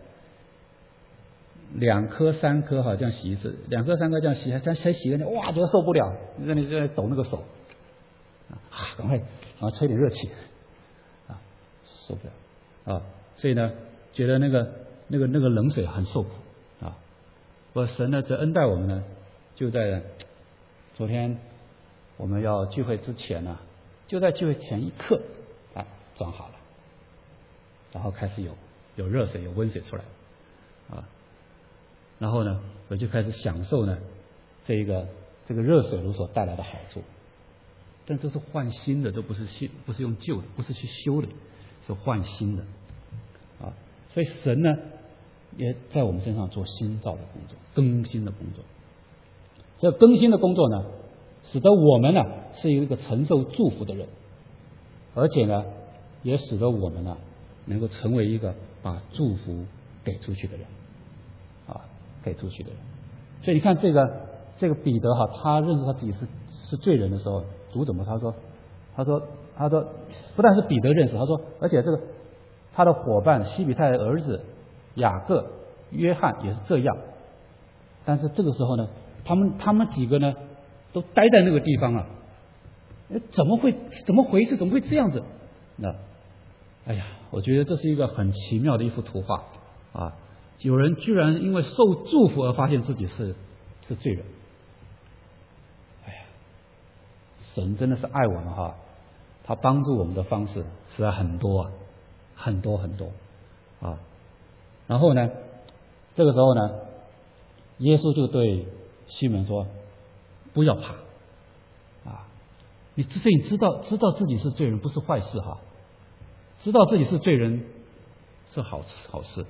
两颗三颗好像洗一次，两颗三颗这样洗，这样才洗个哇，觉得受不了，你在那在抖那个手，啊，赶快啊吹点热气，啊，受不了啊，所以呢，觉得那个那个那个冷水很受苦啊。我神呢，这恩待我们呢，就在昨天我们要聚会之前呢，就在聚会前一刻啊装好了，然后开始有有热水有温水出来啊。然后呢，我就开始享受呢，这一个这个热水炉所带来的好处。但这是换新的，这不是新，不是用旧的，不是去修的，是换新的啊。所以神呢，也在我们身上做新造的工作，更新的工作。这更新的工作呢，使得我们呢是一个承受祝福的人，而且呢，也使得我们呢能够成为一个把祝福给出去的人。给出去的人，所以你看这个这个彼得哈，他认识他自己是是罪人的时候，主怎么他说他说他说不但是彼得认识，他说而且这个他的伙伴西比泰的儿子雅各、约翰也是这样。但是这个时候呢，他们他们几个呢，都待在那个地方啊，怎么会怎么回事？怎么会这样子？那，哎呀，我觉得这是一个很奇妙的一幅图画啊！有人居然因为受祝福而发现自己是是罪人。哎呀，神真的是爱我们哈，他帮助我们的方式实在很多啊，很多很多啊。然后呢，这个时候呢，耶稣就对西门说：“不要怕啊，你之所以知道知道自己是罪人不是坏事哈，知道自己是罪人是好好事。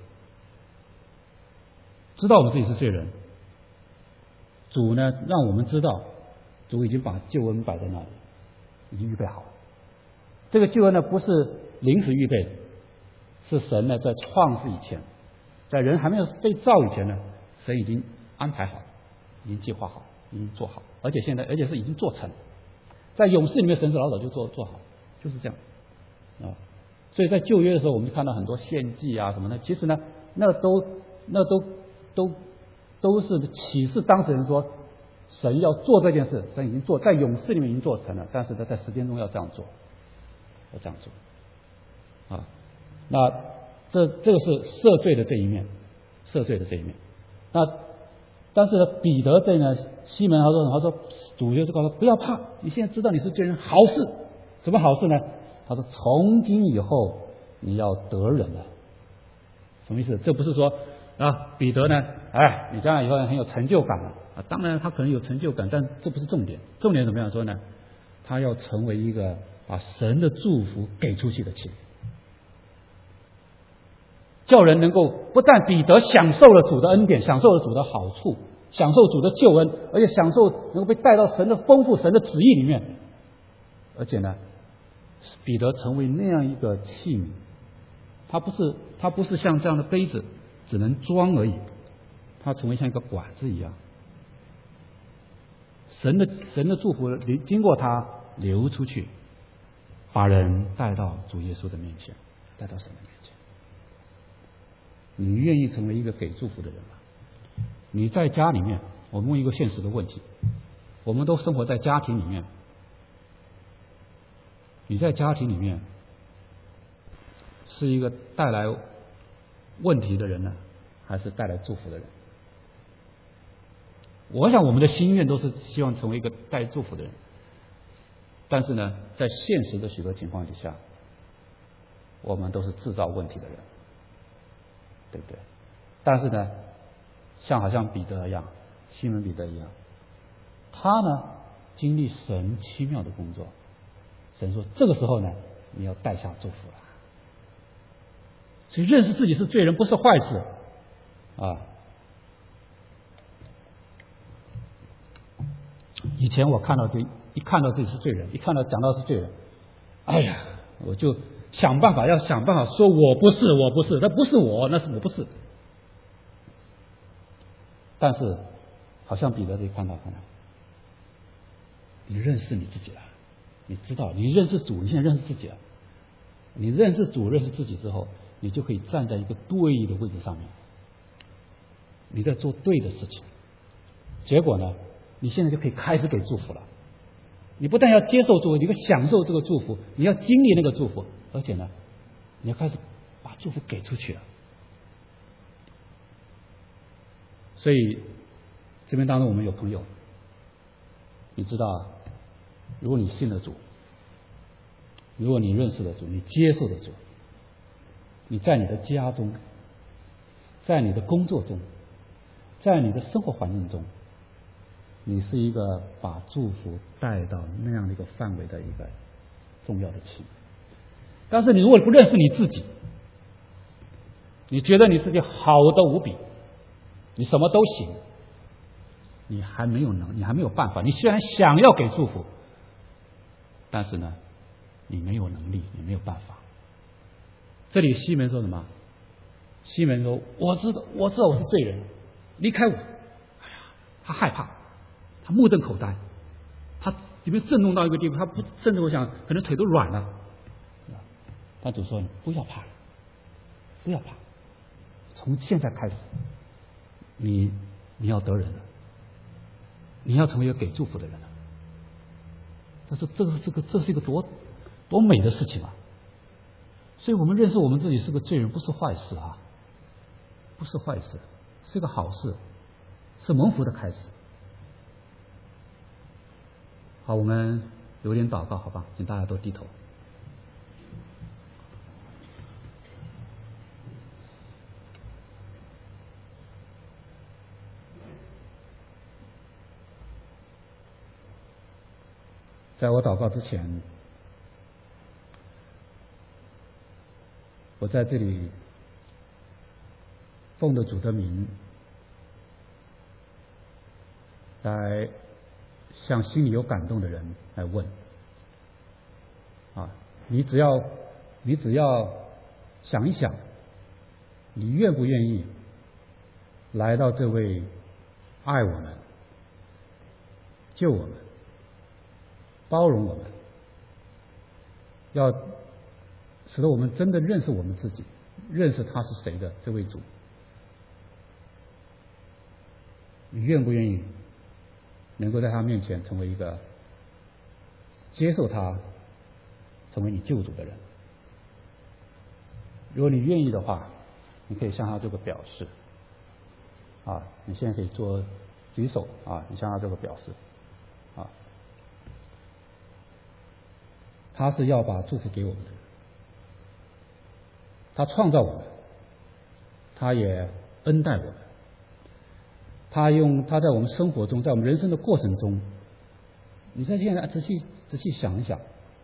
知道我们自己是罪人，主呢让我们知道，主已经把救恩摆在那里，已经预备好了。这个救恩呢不是临时预备的，是神呢在创世以前，在人还没有被造以前呢，神已经安排好，已经计划好，已经做好，而且现在而且是已经做成。在勇士里面，神是老早就做做好，就是这样啊。所以在旧约的时候，我们就看到很多献祭啊什么的，其实呢，那都那都都都是启示当事人说，神要做这件事，神已经做，在勇士里面已经做成了，但是呢，在时间中要这样做，要这样做啊。那这这个是赦罪的这一面，赦罪的这一面。那但是呢，彼得这呢，西门他说他说主就是告诉他不要怕，你现在知道你是罪人，好事，什么好事呢？他说从今以后你要得人了。什么意思？这不是说啊，彼得呢，哎，你这样以后很有成就感了啊。当然他可能有成就感，但这不是重点。重点怎么样说呢？他要成为一个把神的祝福给出去的器皿，叫人能够不但彼得享受了主的恩典，享受了主的好处，享受主的救恩，而且享受能够被带到神的丰富、神的旨意里面，而且呢，彼得成为那样一个器皿，他不是他不是像这样的杯子只能装而已，他成为像一个管子一样，神的神的祝福经过他流出去，把人带到主耶稣的面前，带到神的面前。你愿意成为一个给祝福的人吗？你在家里面，我们问一个现实的问题，我们都生活在家庭里面，你在家庭里面是一个带来问题的人呢，还是带来祝福的人？我想我们的心愿都是希望成为一个带祝福的人，但是呢，在现实的许多情况底下，我们都是制造问题的人，对不对？但是呢，像好像彼得一样，西门彼得一样，他呢经历神奇妙的工作，神说这个时候呢，你要带下祝福了。所以认识自己是罪人不是坏事啊。以前我看到这一看到自己是罪人，一看到讲到是罪人，哎呀，我就想办法要想办法说我不是我不是，那不是我，那是我不是。但是好像彼得可以看到看到，你认识你自己了，你知道你认识主，你现在认识自己了，你认识主认识自己之后，你就可以站在一个对的位置上面，你在做对的事情，结果呢，你现在就可以开始给祝福了。你不但要接受祝福，你要享受这个祝福，你要经历那个祝福，而且呢，你要开始把祝福给出去了。所以这边当中我们有朋友，你知道，如果你信了主，如果你认识了主，你接受了主，你在你的家中，在你的工作中，在你的生活环境中，你是一个把祝福带到那样的一个范围的一个重要的器皿。但是你如果不认识你自己，你觉得你自己好的无比，你什么都行，你还没有能，你还没有办法。你虽然想要给祝福，但是呢，你没有能力，你没有办法。这里西门说什么？西门说：“我知道，我知道我是罪人，离开我。”哎呀，他害怕，他目瞪口呆，他里面震动到一个地步，他不甚至我想可能腿都软了。但主说：“不要怕，不要怕， 从现在开始，你你要得人了，你要成为一个给祝福的人了。但是这个是这个这是一个多多美的事情啊！所以我们认识我们自己是个罪人，不是坏事啊，不是坏事，是个好事，是蒙福的开始。好，我们有点祷告，好吧，请大家都低头。在我祷告之前，我在这里奉着主的名，来向心里有感动的人来问：啊，你只要你只要想一想，你愿不愿意来到这位爱我们、救我们、包容我们，要使得我们真的认识我们自己，认识他是谁的这位主。你愿不愿意能够在他面前成为一个接受他成为你救主的人？如果你愿意的话，你可以向他做个表示啊，你现在可以做举手啊，你向他做个表示啊。他是要把祝福给我们的，他创造我们，他也恩待我们，他用他在我们生活中，在我们人生的过程中，你在现在仔细仔细想一想，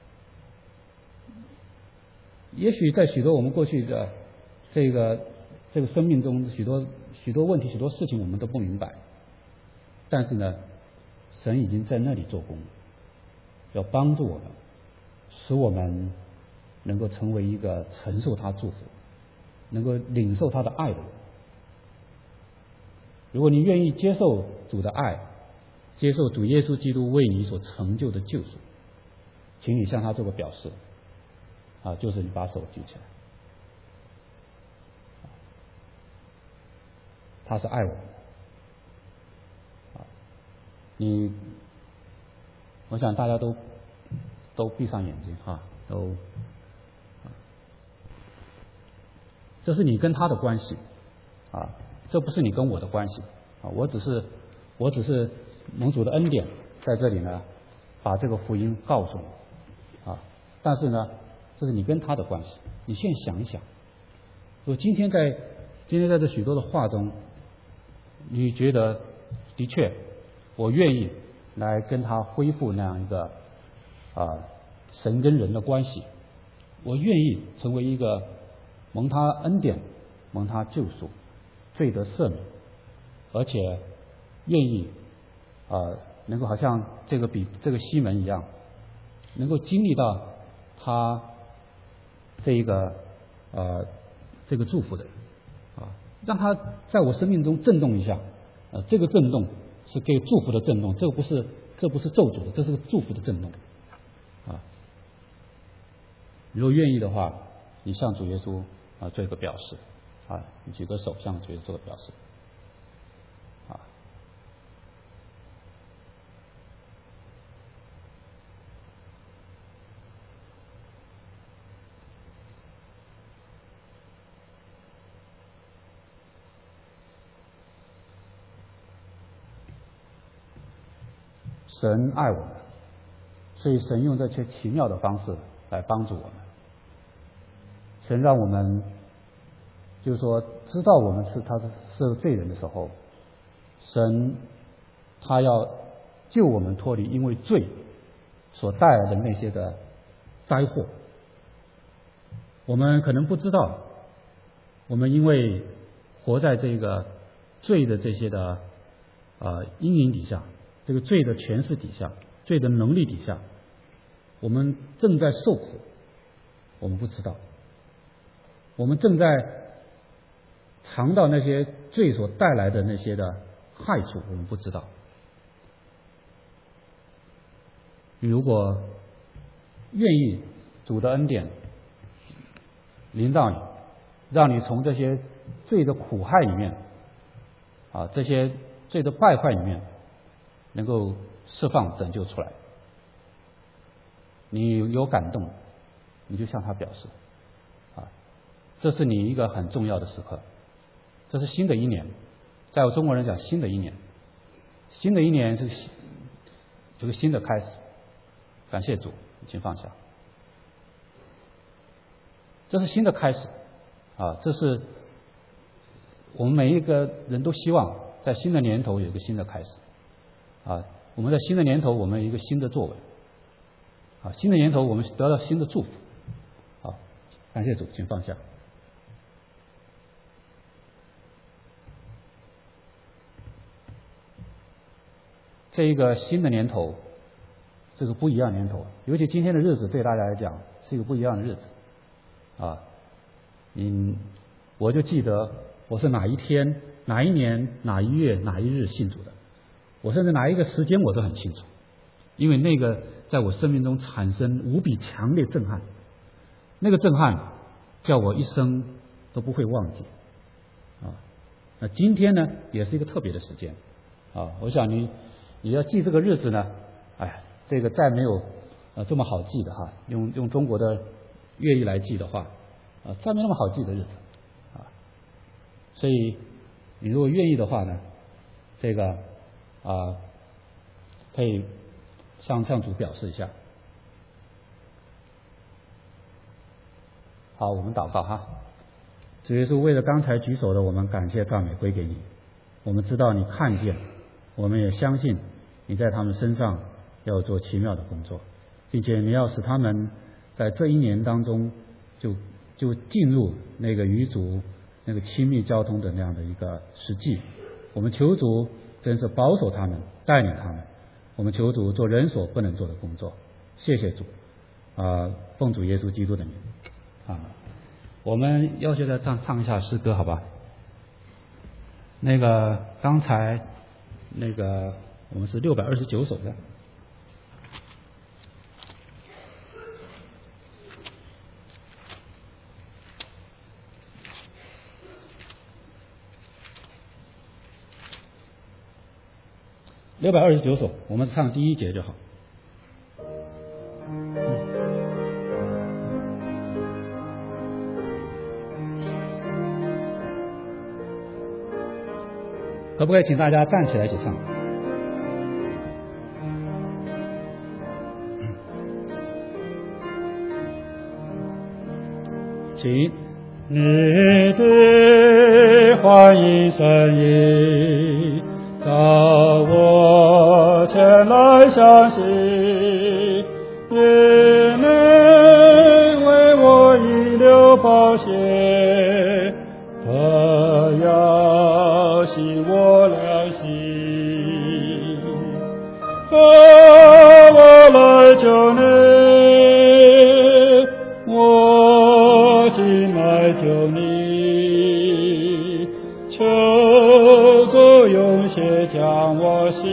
也许在许多我们过去的这个这个生命中，许多许多问题、许多事情我们都不明白，但是呢，神已经在那里做工，要帮助我们，使我们能够成为一个承受他祝福、能够领受他的爱的人。如果你愿意接受主的爱，接受主耶稣基督为你所成就的救赎，请你向他做个表示啊，就是你把手举起来。他是爱我们的啊，你，我想大家都都闭上眼睛哈，都，这是你跟他的关系啊，这不是你跟我的关系啊，我只是我只是蒙主的恩典在这里呢，把这个福音告诉你啊，但是呢，这是你跟他的关系。你现在想一想，我今天在今天在这许多的话中，你觉得的确我愿意来跟他恢复那样一个啊神跟人的关系，我愿意成为一个蒙他恩典、蒙他救赎、罪得赦免，而且愿意啊能够好像这个比这个西门一样，能够经历到他这一个呃这个祝福的啊，让他在我生命中震动一下，呃，这个震动是给祝福的震动，这个不是这不是咒诅的，这是个祝福的震动啊。如果愿意的话，你向主耶稣啊做一个表示啊，你举个手向主耶稣做个表示啊。神爱我们，所以神用这些奇妙的方式来帮助我们。神让我们就是说知道我们是他是罪人的时候，神他要救我们脱离因为罪所带来的那些的灾祸。我们可能不知道，我们因为活在这个罪的这些的呃阴影底下，这个罪的权势底下，罪的能力底下，我们正在受苦，我们不知道，我们正在尝到那些罪所带来的那些的害处，我们不知道。如果愿意主的恩典临到你，让你从这些罪的苦害里面，啊，这些罪的败坏里面，能够释放拯救出来。你有感动，你就向他表示，啊，这是你一个很重要的时刻。这是新的一年，在我中国人讲新的一年，新的一年是这个新的开始。感谢主，请放下。这是新的开始，啊，这是我们每一个人都希望在新的年头有一个新的开始，啊，我们在新的年头我们有一个新的作为，啊，新的年头我们得到新的祝福，好，感谢主，请放下。这一个新的年头，这个不一样的年头，尤其今天的日子对大家来讲是一个不一样的日子，啊，嗯，我就记得我是哪一天、哪一年、哪一月、哪一日信主的，我甚至哪一个时间我都很清楚，因为那个在我生命中产生无比强烈震撼，那个震撼叫我一生都不会忘记，啊，那今天呢也是一个特别的时间，啊，我想你你要记这个日子呢，哎，这个再没有呃这么好记的哈，用用中国的月历来记的话，啊，再没那么好记的日子，啊，所以你如果愿意的话呢，这个啊可以向向主表示一下。好，我们祷告哈。主耶稣，为了刚才举手的我们，感谢赞美归给你。我们知道你看见，我们也相信你在他们身上要做奇妙的工作，并且你要使他们在这一年当中就就进入那个与主那个亲密交通的那样的一个实际。我们求主真是保守他们，带领他们。我们求主做人所不能做的工作。谢谢主，啊、呃，奉主耶稣基督的名。啊，我们要求再唱唱一下诗歌，好吧？那个刚才那个我们是六百二十九首的。六百二十九首，我们唱第一节就好。可不可以请大家站起来一起唱？请。你的欢迎声音叫我前来相信，你能为我遗留宝血，不要洗我良心，可我来救你，我进来救你，求主用血将我洗，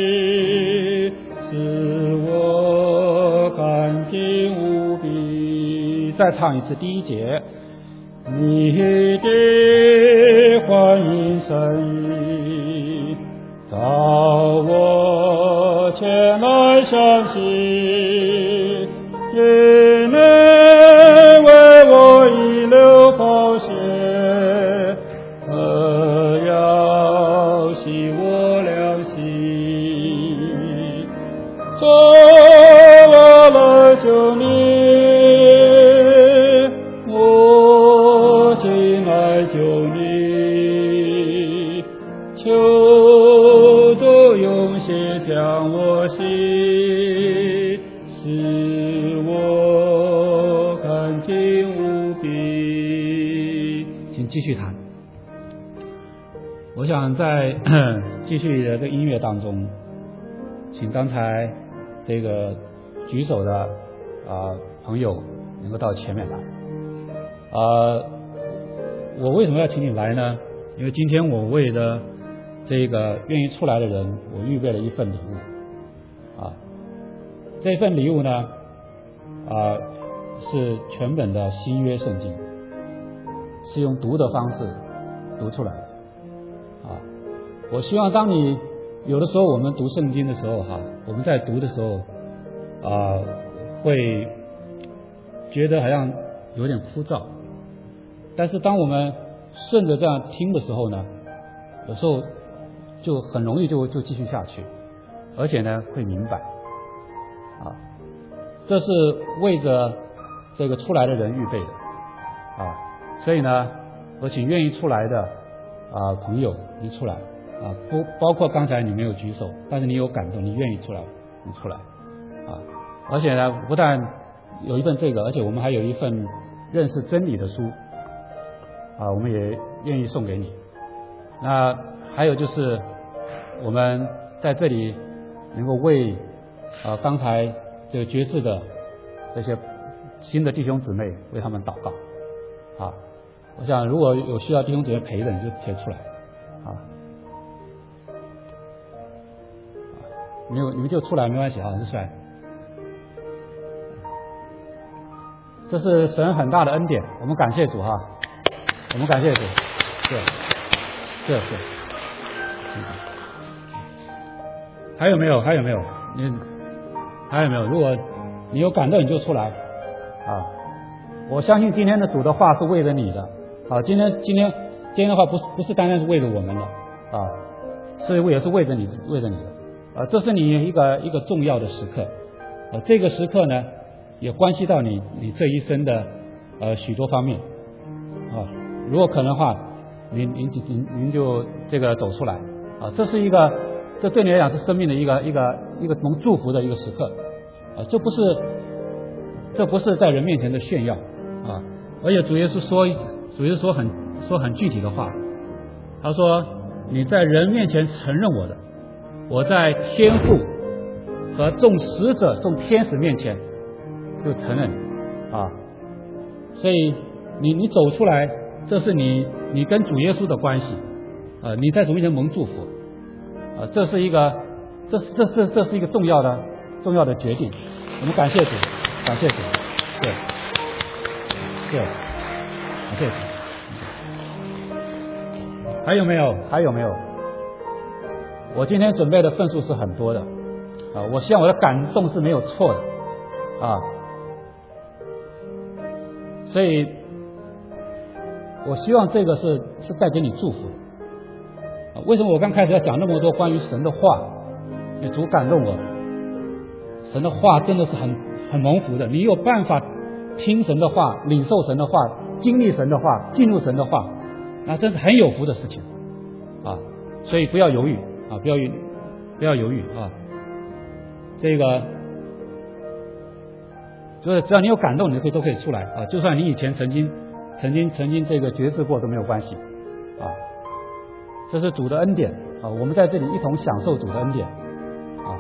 使我干净无比。再唱一次第一节。你的欢迎声音召我前来相信，也能为我遗留宝血，不要洗我良心，做我来救你，我进来救你，求主用血将我洗，使我干净无比。请继续弹。我想在继续的这个音乐当中，请刚才这个举手的啊、呃、朋友能够到前面来。啊、呃，我为什么要请你来呢？因为今天我为了这个愿意出来的人，我预备了一份礼物。啊，这份礼物呢，啊，是全本的新约圣经，是用读的方式读出来啊。我希望当你有的时候我们读圣经的时候哈，我们在读的时候啊，会觉得好像有点枯燥，但是当我们顺着这样听的时候呢，有时候就很容易就就继续下去，而且呢会明白啊，这是为着这个出来的人预备的啊，所以呢，我请愿意出来的啊朋友，你出来啊，不包括刚才你没有举手，但是你有感动，你愿意出来，你出来啊，而且呢，不但有一份这个，而且我们还有一份认识真理的书啊，我们也愿意送给你。那还有就是我们在这里能够为啊刚才这个决志的这些新的弟兄姊妹为他们祷告啊。我想如果有需要弟兄姊妹陪的，你就贴出来啊。没有你们就出来没关系啊，就出来。这是神很大的恩典，我们感谢主哈，我们感谢主，是是是。嗯、还有没有？还有没有？你还有没有？如果你有感动，你就出来啊！我相信今天的主的话是为了你的啊！今天今天今天的话不是不是单单是为了我们的啊，是也是为着你为着你的啊！这是你一个一个重要的时刻啊！这个时刻呢，也关系到你你这一生的呃许多方面啊！如果可能的话，您您您您就这个走出来啊！这是一个，这对你来讲是生命的一个一个一个能祝福的一个时刻啊！这不是这不是在人面前的炫耀啊！而且主耶稣说，主耶稣说很说很具体的话，他说你在人面前承认我的，我在天父和众使者众天使面前就承认啊！所以你你走出来，这是你你跟主耶稣的关系啊！你在主面前蒙祝福啊！这是一个这这是这是一个重要的重要的决定。我们感谢主，感谢主，对对，感谢主。还有没有？还有没有？我今天准备的份数是很多的啊！我希望我的感动是没有错的啊！所以我希望这个是是带给你祝福啊！为什么我刚开始要讲那么多关于神的话？因为主感动我，神的话真的是很很蒙福的。你有办法听神的话，领受神的话，经历神的话，进入神的话，那真是很有福的事情啊！所以不要犹豫啊，不要犹不要犹豫啊！这个就是只要你有感动，你就可以都可以出来啊！就算你以前曾经曾经曾经这个决志过都没有关系啊！这是主的恩典啊！我们在这里一同享受主的恩典啊！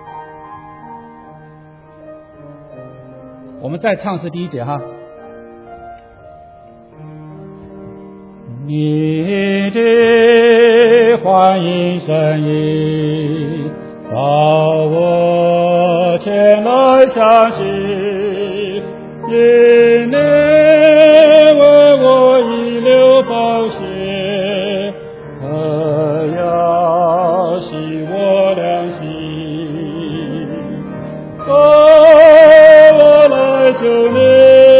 我们再唱是第一节哈。你的欢迎声音到我前来响起，因你为我遗留宝血，可要洗我良心，哦，我来救你，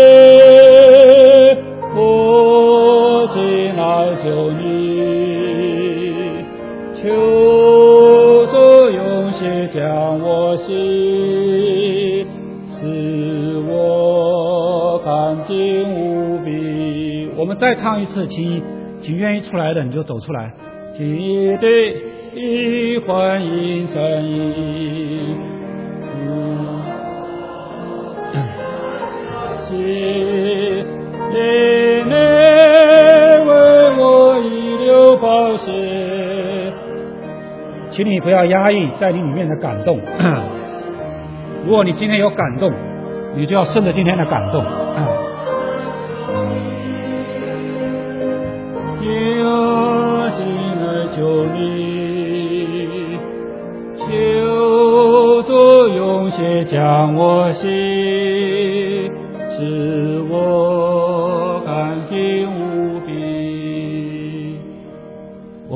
我进来救你，求主用血将我洗，使我干净无比。我们再唱一次，请请愿意出来的你就走出来。记得的欢迎声音，谢你为我遗留宝血，请你不要压抑在你里面的感动。如果你今天有感动，你就要顺着今天的感动。有心来救你，求主用血将我洗，使我干净无比。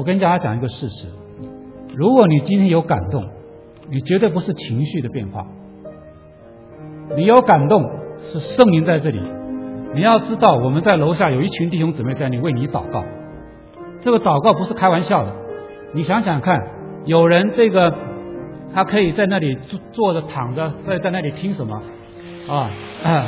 我跟大家讲一个事实，如果你今天有感动，你绝对不是情绪的变化，你有感动是圣灵在这里。你要知道，我们在楼下有一群弟兄姊妹在那里为你祷告，这个祷告不是开玩笑的。你想想看，有人这个他可以在那里坐坐着躺着，在在那里听什么啊？啊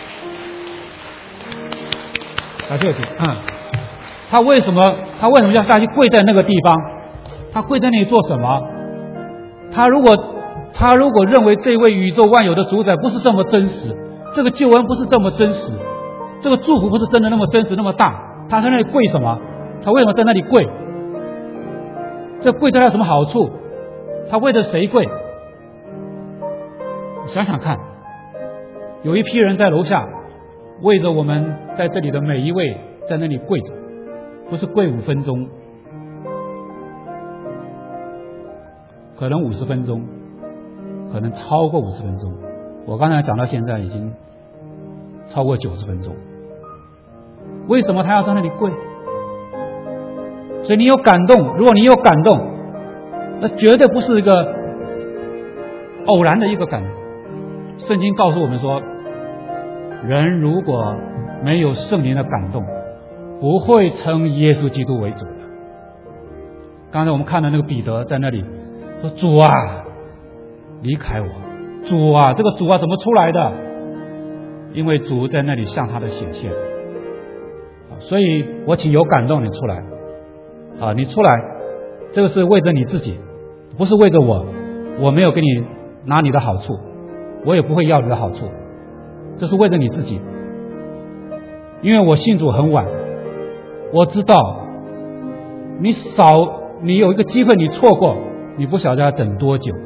感谢主，嗯，他为什么他为什么要下去跪在那个地方？他跪在那里做什么？他如果他如果认为这位宇宙万有的主宰不是这么真实，这个救恩不是这么真实，这个祝福不是真的那么真实那么大，他在那里跪什么？他为什么在那里跪？这跪对他有什么好处？他为着谁跪？想想看，有一批人在楼下为着我们在这里的每一位在那里跪着，不是跪五分钟，可能五十分钟，可能超过五十分钟。我刚才讲到现在已经超过九十分钟。为什么他要在那里跪？所以你有感动，如果你有感动，那绝对不是一个偶然的一个感动。圣经告诉我们说，人如果没有圣灵的感动，不会称耶稣基督为主的。刚才我们看到那个彼得在那里说，主啊，离开我，主啊，这个主啊怎么出来的？因为主在那里向他的显现。所以我请有感动你出来啊，你出来，这个是为着你自己，不是为着我，我没有给你拿你的好处，我也不会要你的好处，这是为着你自己。因为我信主很晚，我知道你少你有一个机会你错过，你不晓得要等多久。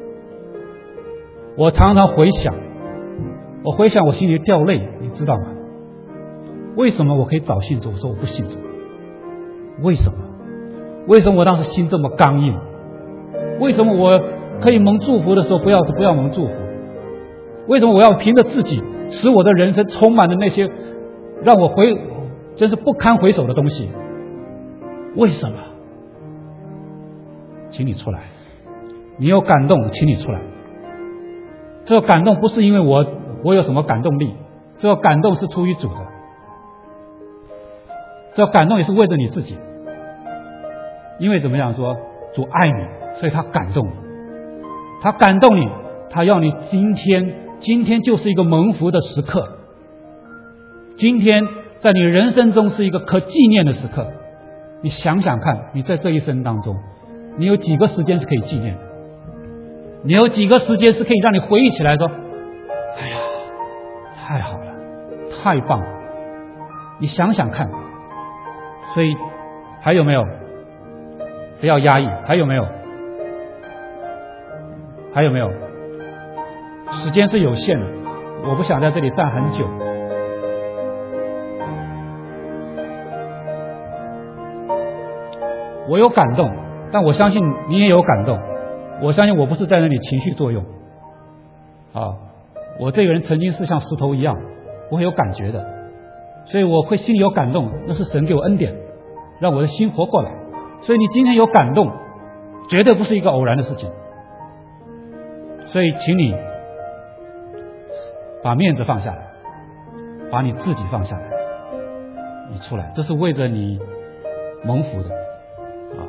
我常常回想，我回想我心里掉泪，你知道吗？为什么我可以早信主？我说我不信主，为什么？为什么我当时心这么刚硬？为什么我可以蒙祝福的时候不要不要蒙祝福？为什么我要凭着自己使我的人生充满了那些让我回真是不堪回首的东西？为什么？请你出来，你有感动，请你出来。这个感动不是因为我我有什么感动力，这个感动是出于主的，这个感动也是为着你自己。因为怎么样说，主爱你，所以他感动你，他感动你，他要你今天今天就是一个蒙福的时刻，今天在你人生中是一个可纪念的时刻。你想想看，你在这一生当中，你有几个时间是可以纪念的？你有几个时间是可以让你回忆起来说，哎呀，太好了，太棒了。你想想看。所以还有没有？不要压抑。还有没有？还有没有？时间是有限的，我不想在这里站很久。我有感动，但我相信你也有感动。我相信我不是在那里情绪作用啊，我这个人曾经是像石头一样，我会有感觉的，所以我会心里有感动，那是神给我恩典，让我的心活过来。所以你今天有感动，绝对不是一个偶然的事情。所以请你把面子放下来，把你自己放下来，你出来，这是为着你蒙福的啊。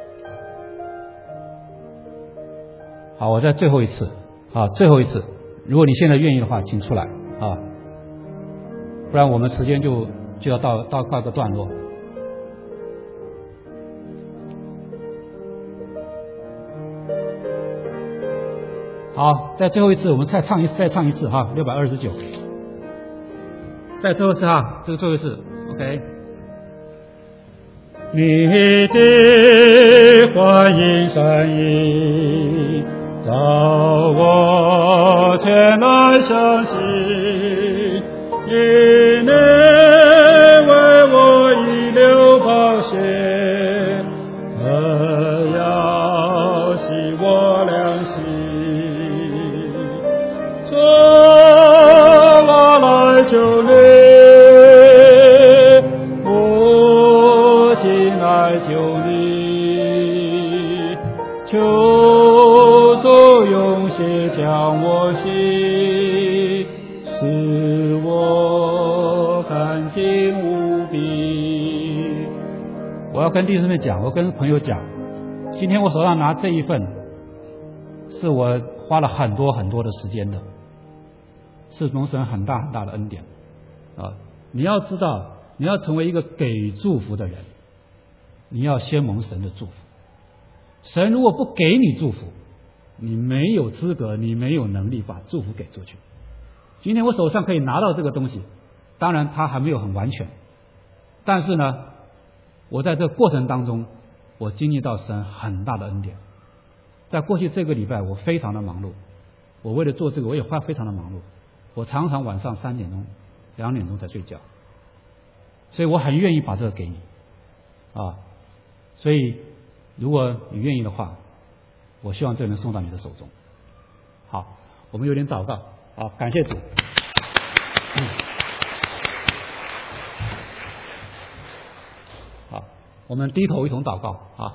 好，我在最后一次啊，最后一次，如果你现在愿意的话，请出来啊，不然我们时间就就要到到告个段落。好，在最后一次，我们再唱一再唱一次哈，六百二十九，再最后一次哈，这个最后一次 ，OK。你的欢迎善意，叫我前来相信，因你为我遗留宝血，何要洗我良心？主，我来求你，我进来求你。 心，使我感激无比。我要跟弟兄们讲，我跟朋友讲，今天我手上拿这一份，是我花了很多很多的时间的，是蒙神很大很大的恩典啊！你要知道，你要成为一个给祝福的人，你要先蒙神的祝福。神如果不给你祝福，你没有资格，你没有能力把祝福给出去。今天我手上可以拿到这个东西，当然它还没有很完全，但是呢，我在这个过程当中，我经历到神很大的恩典。在过去这个礼拜，我非常的忙碌，我为了做这个，我也花非常的忙碌，我常常晚上三点钟、两点钟才睡觉，所以我很愿意把这个给你啊。所以如果你愿意的话，我希望这能送到你的手中。好，我们有点祷告。好，感谢主。嗯、好，我们低头一同祷告啊。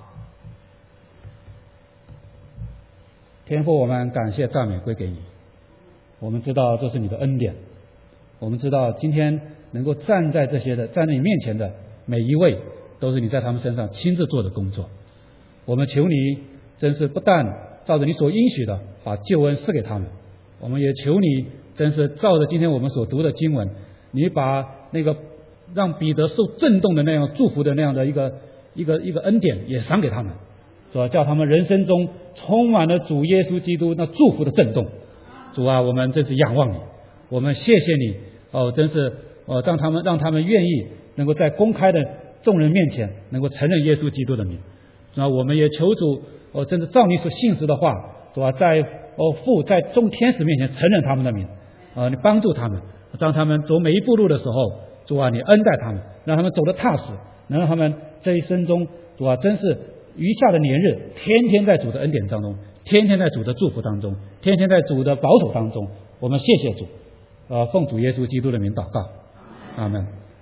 天父，我们感谢赞美归给你。我们知道这是你的恩典，我们知道今天能够站在这些的站在你面前的每一位，都是你在他们身上亲自做的工作。我们求你真是不但照着你所应许的把救恩赐给他们，我们也求你真是照着今天我们所读的经文，你把那个让彼得受震动的那样祝福的那样的一个一个一个恩典也赏给他们，主啊，叫他们人生中充满了主耶稣基督那祝福的震动。主啊，我们真是仰望你，我们谢谢你哦，真是哦，让他们让他们愿意能够在公开的众人面前能够承认耶稣基督的名。那我们也求主哦，真是照你所信实的话，主啊，在哦父在众天使面前承认他们的名啊，你帮助他们，让他们走每一步路的时候，主啊，你恩待他们，让他们走得踏实，能让他们这一生中，主啊，真是余下的年日，天天在主的恩典当中，天天在主的祝福当中，天天在主的保守当中。我们谢谢主，呃，奉主耶稣基督的名祷告，阿们。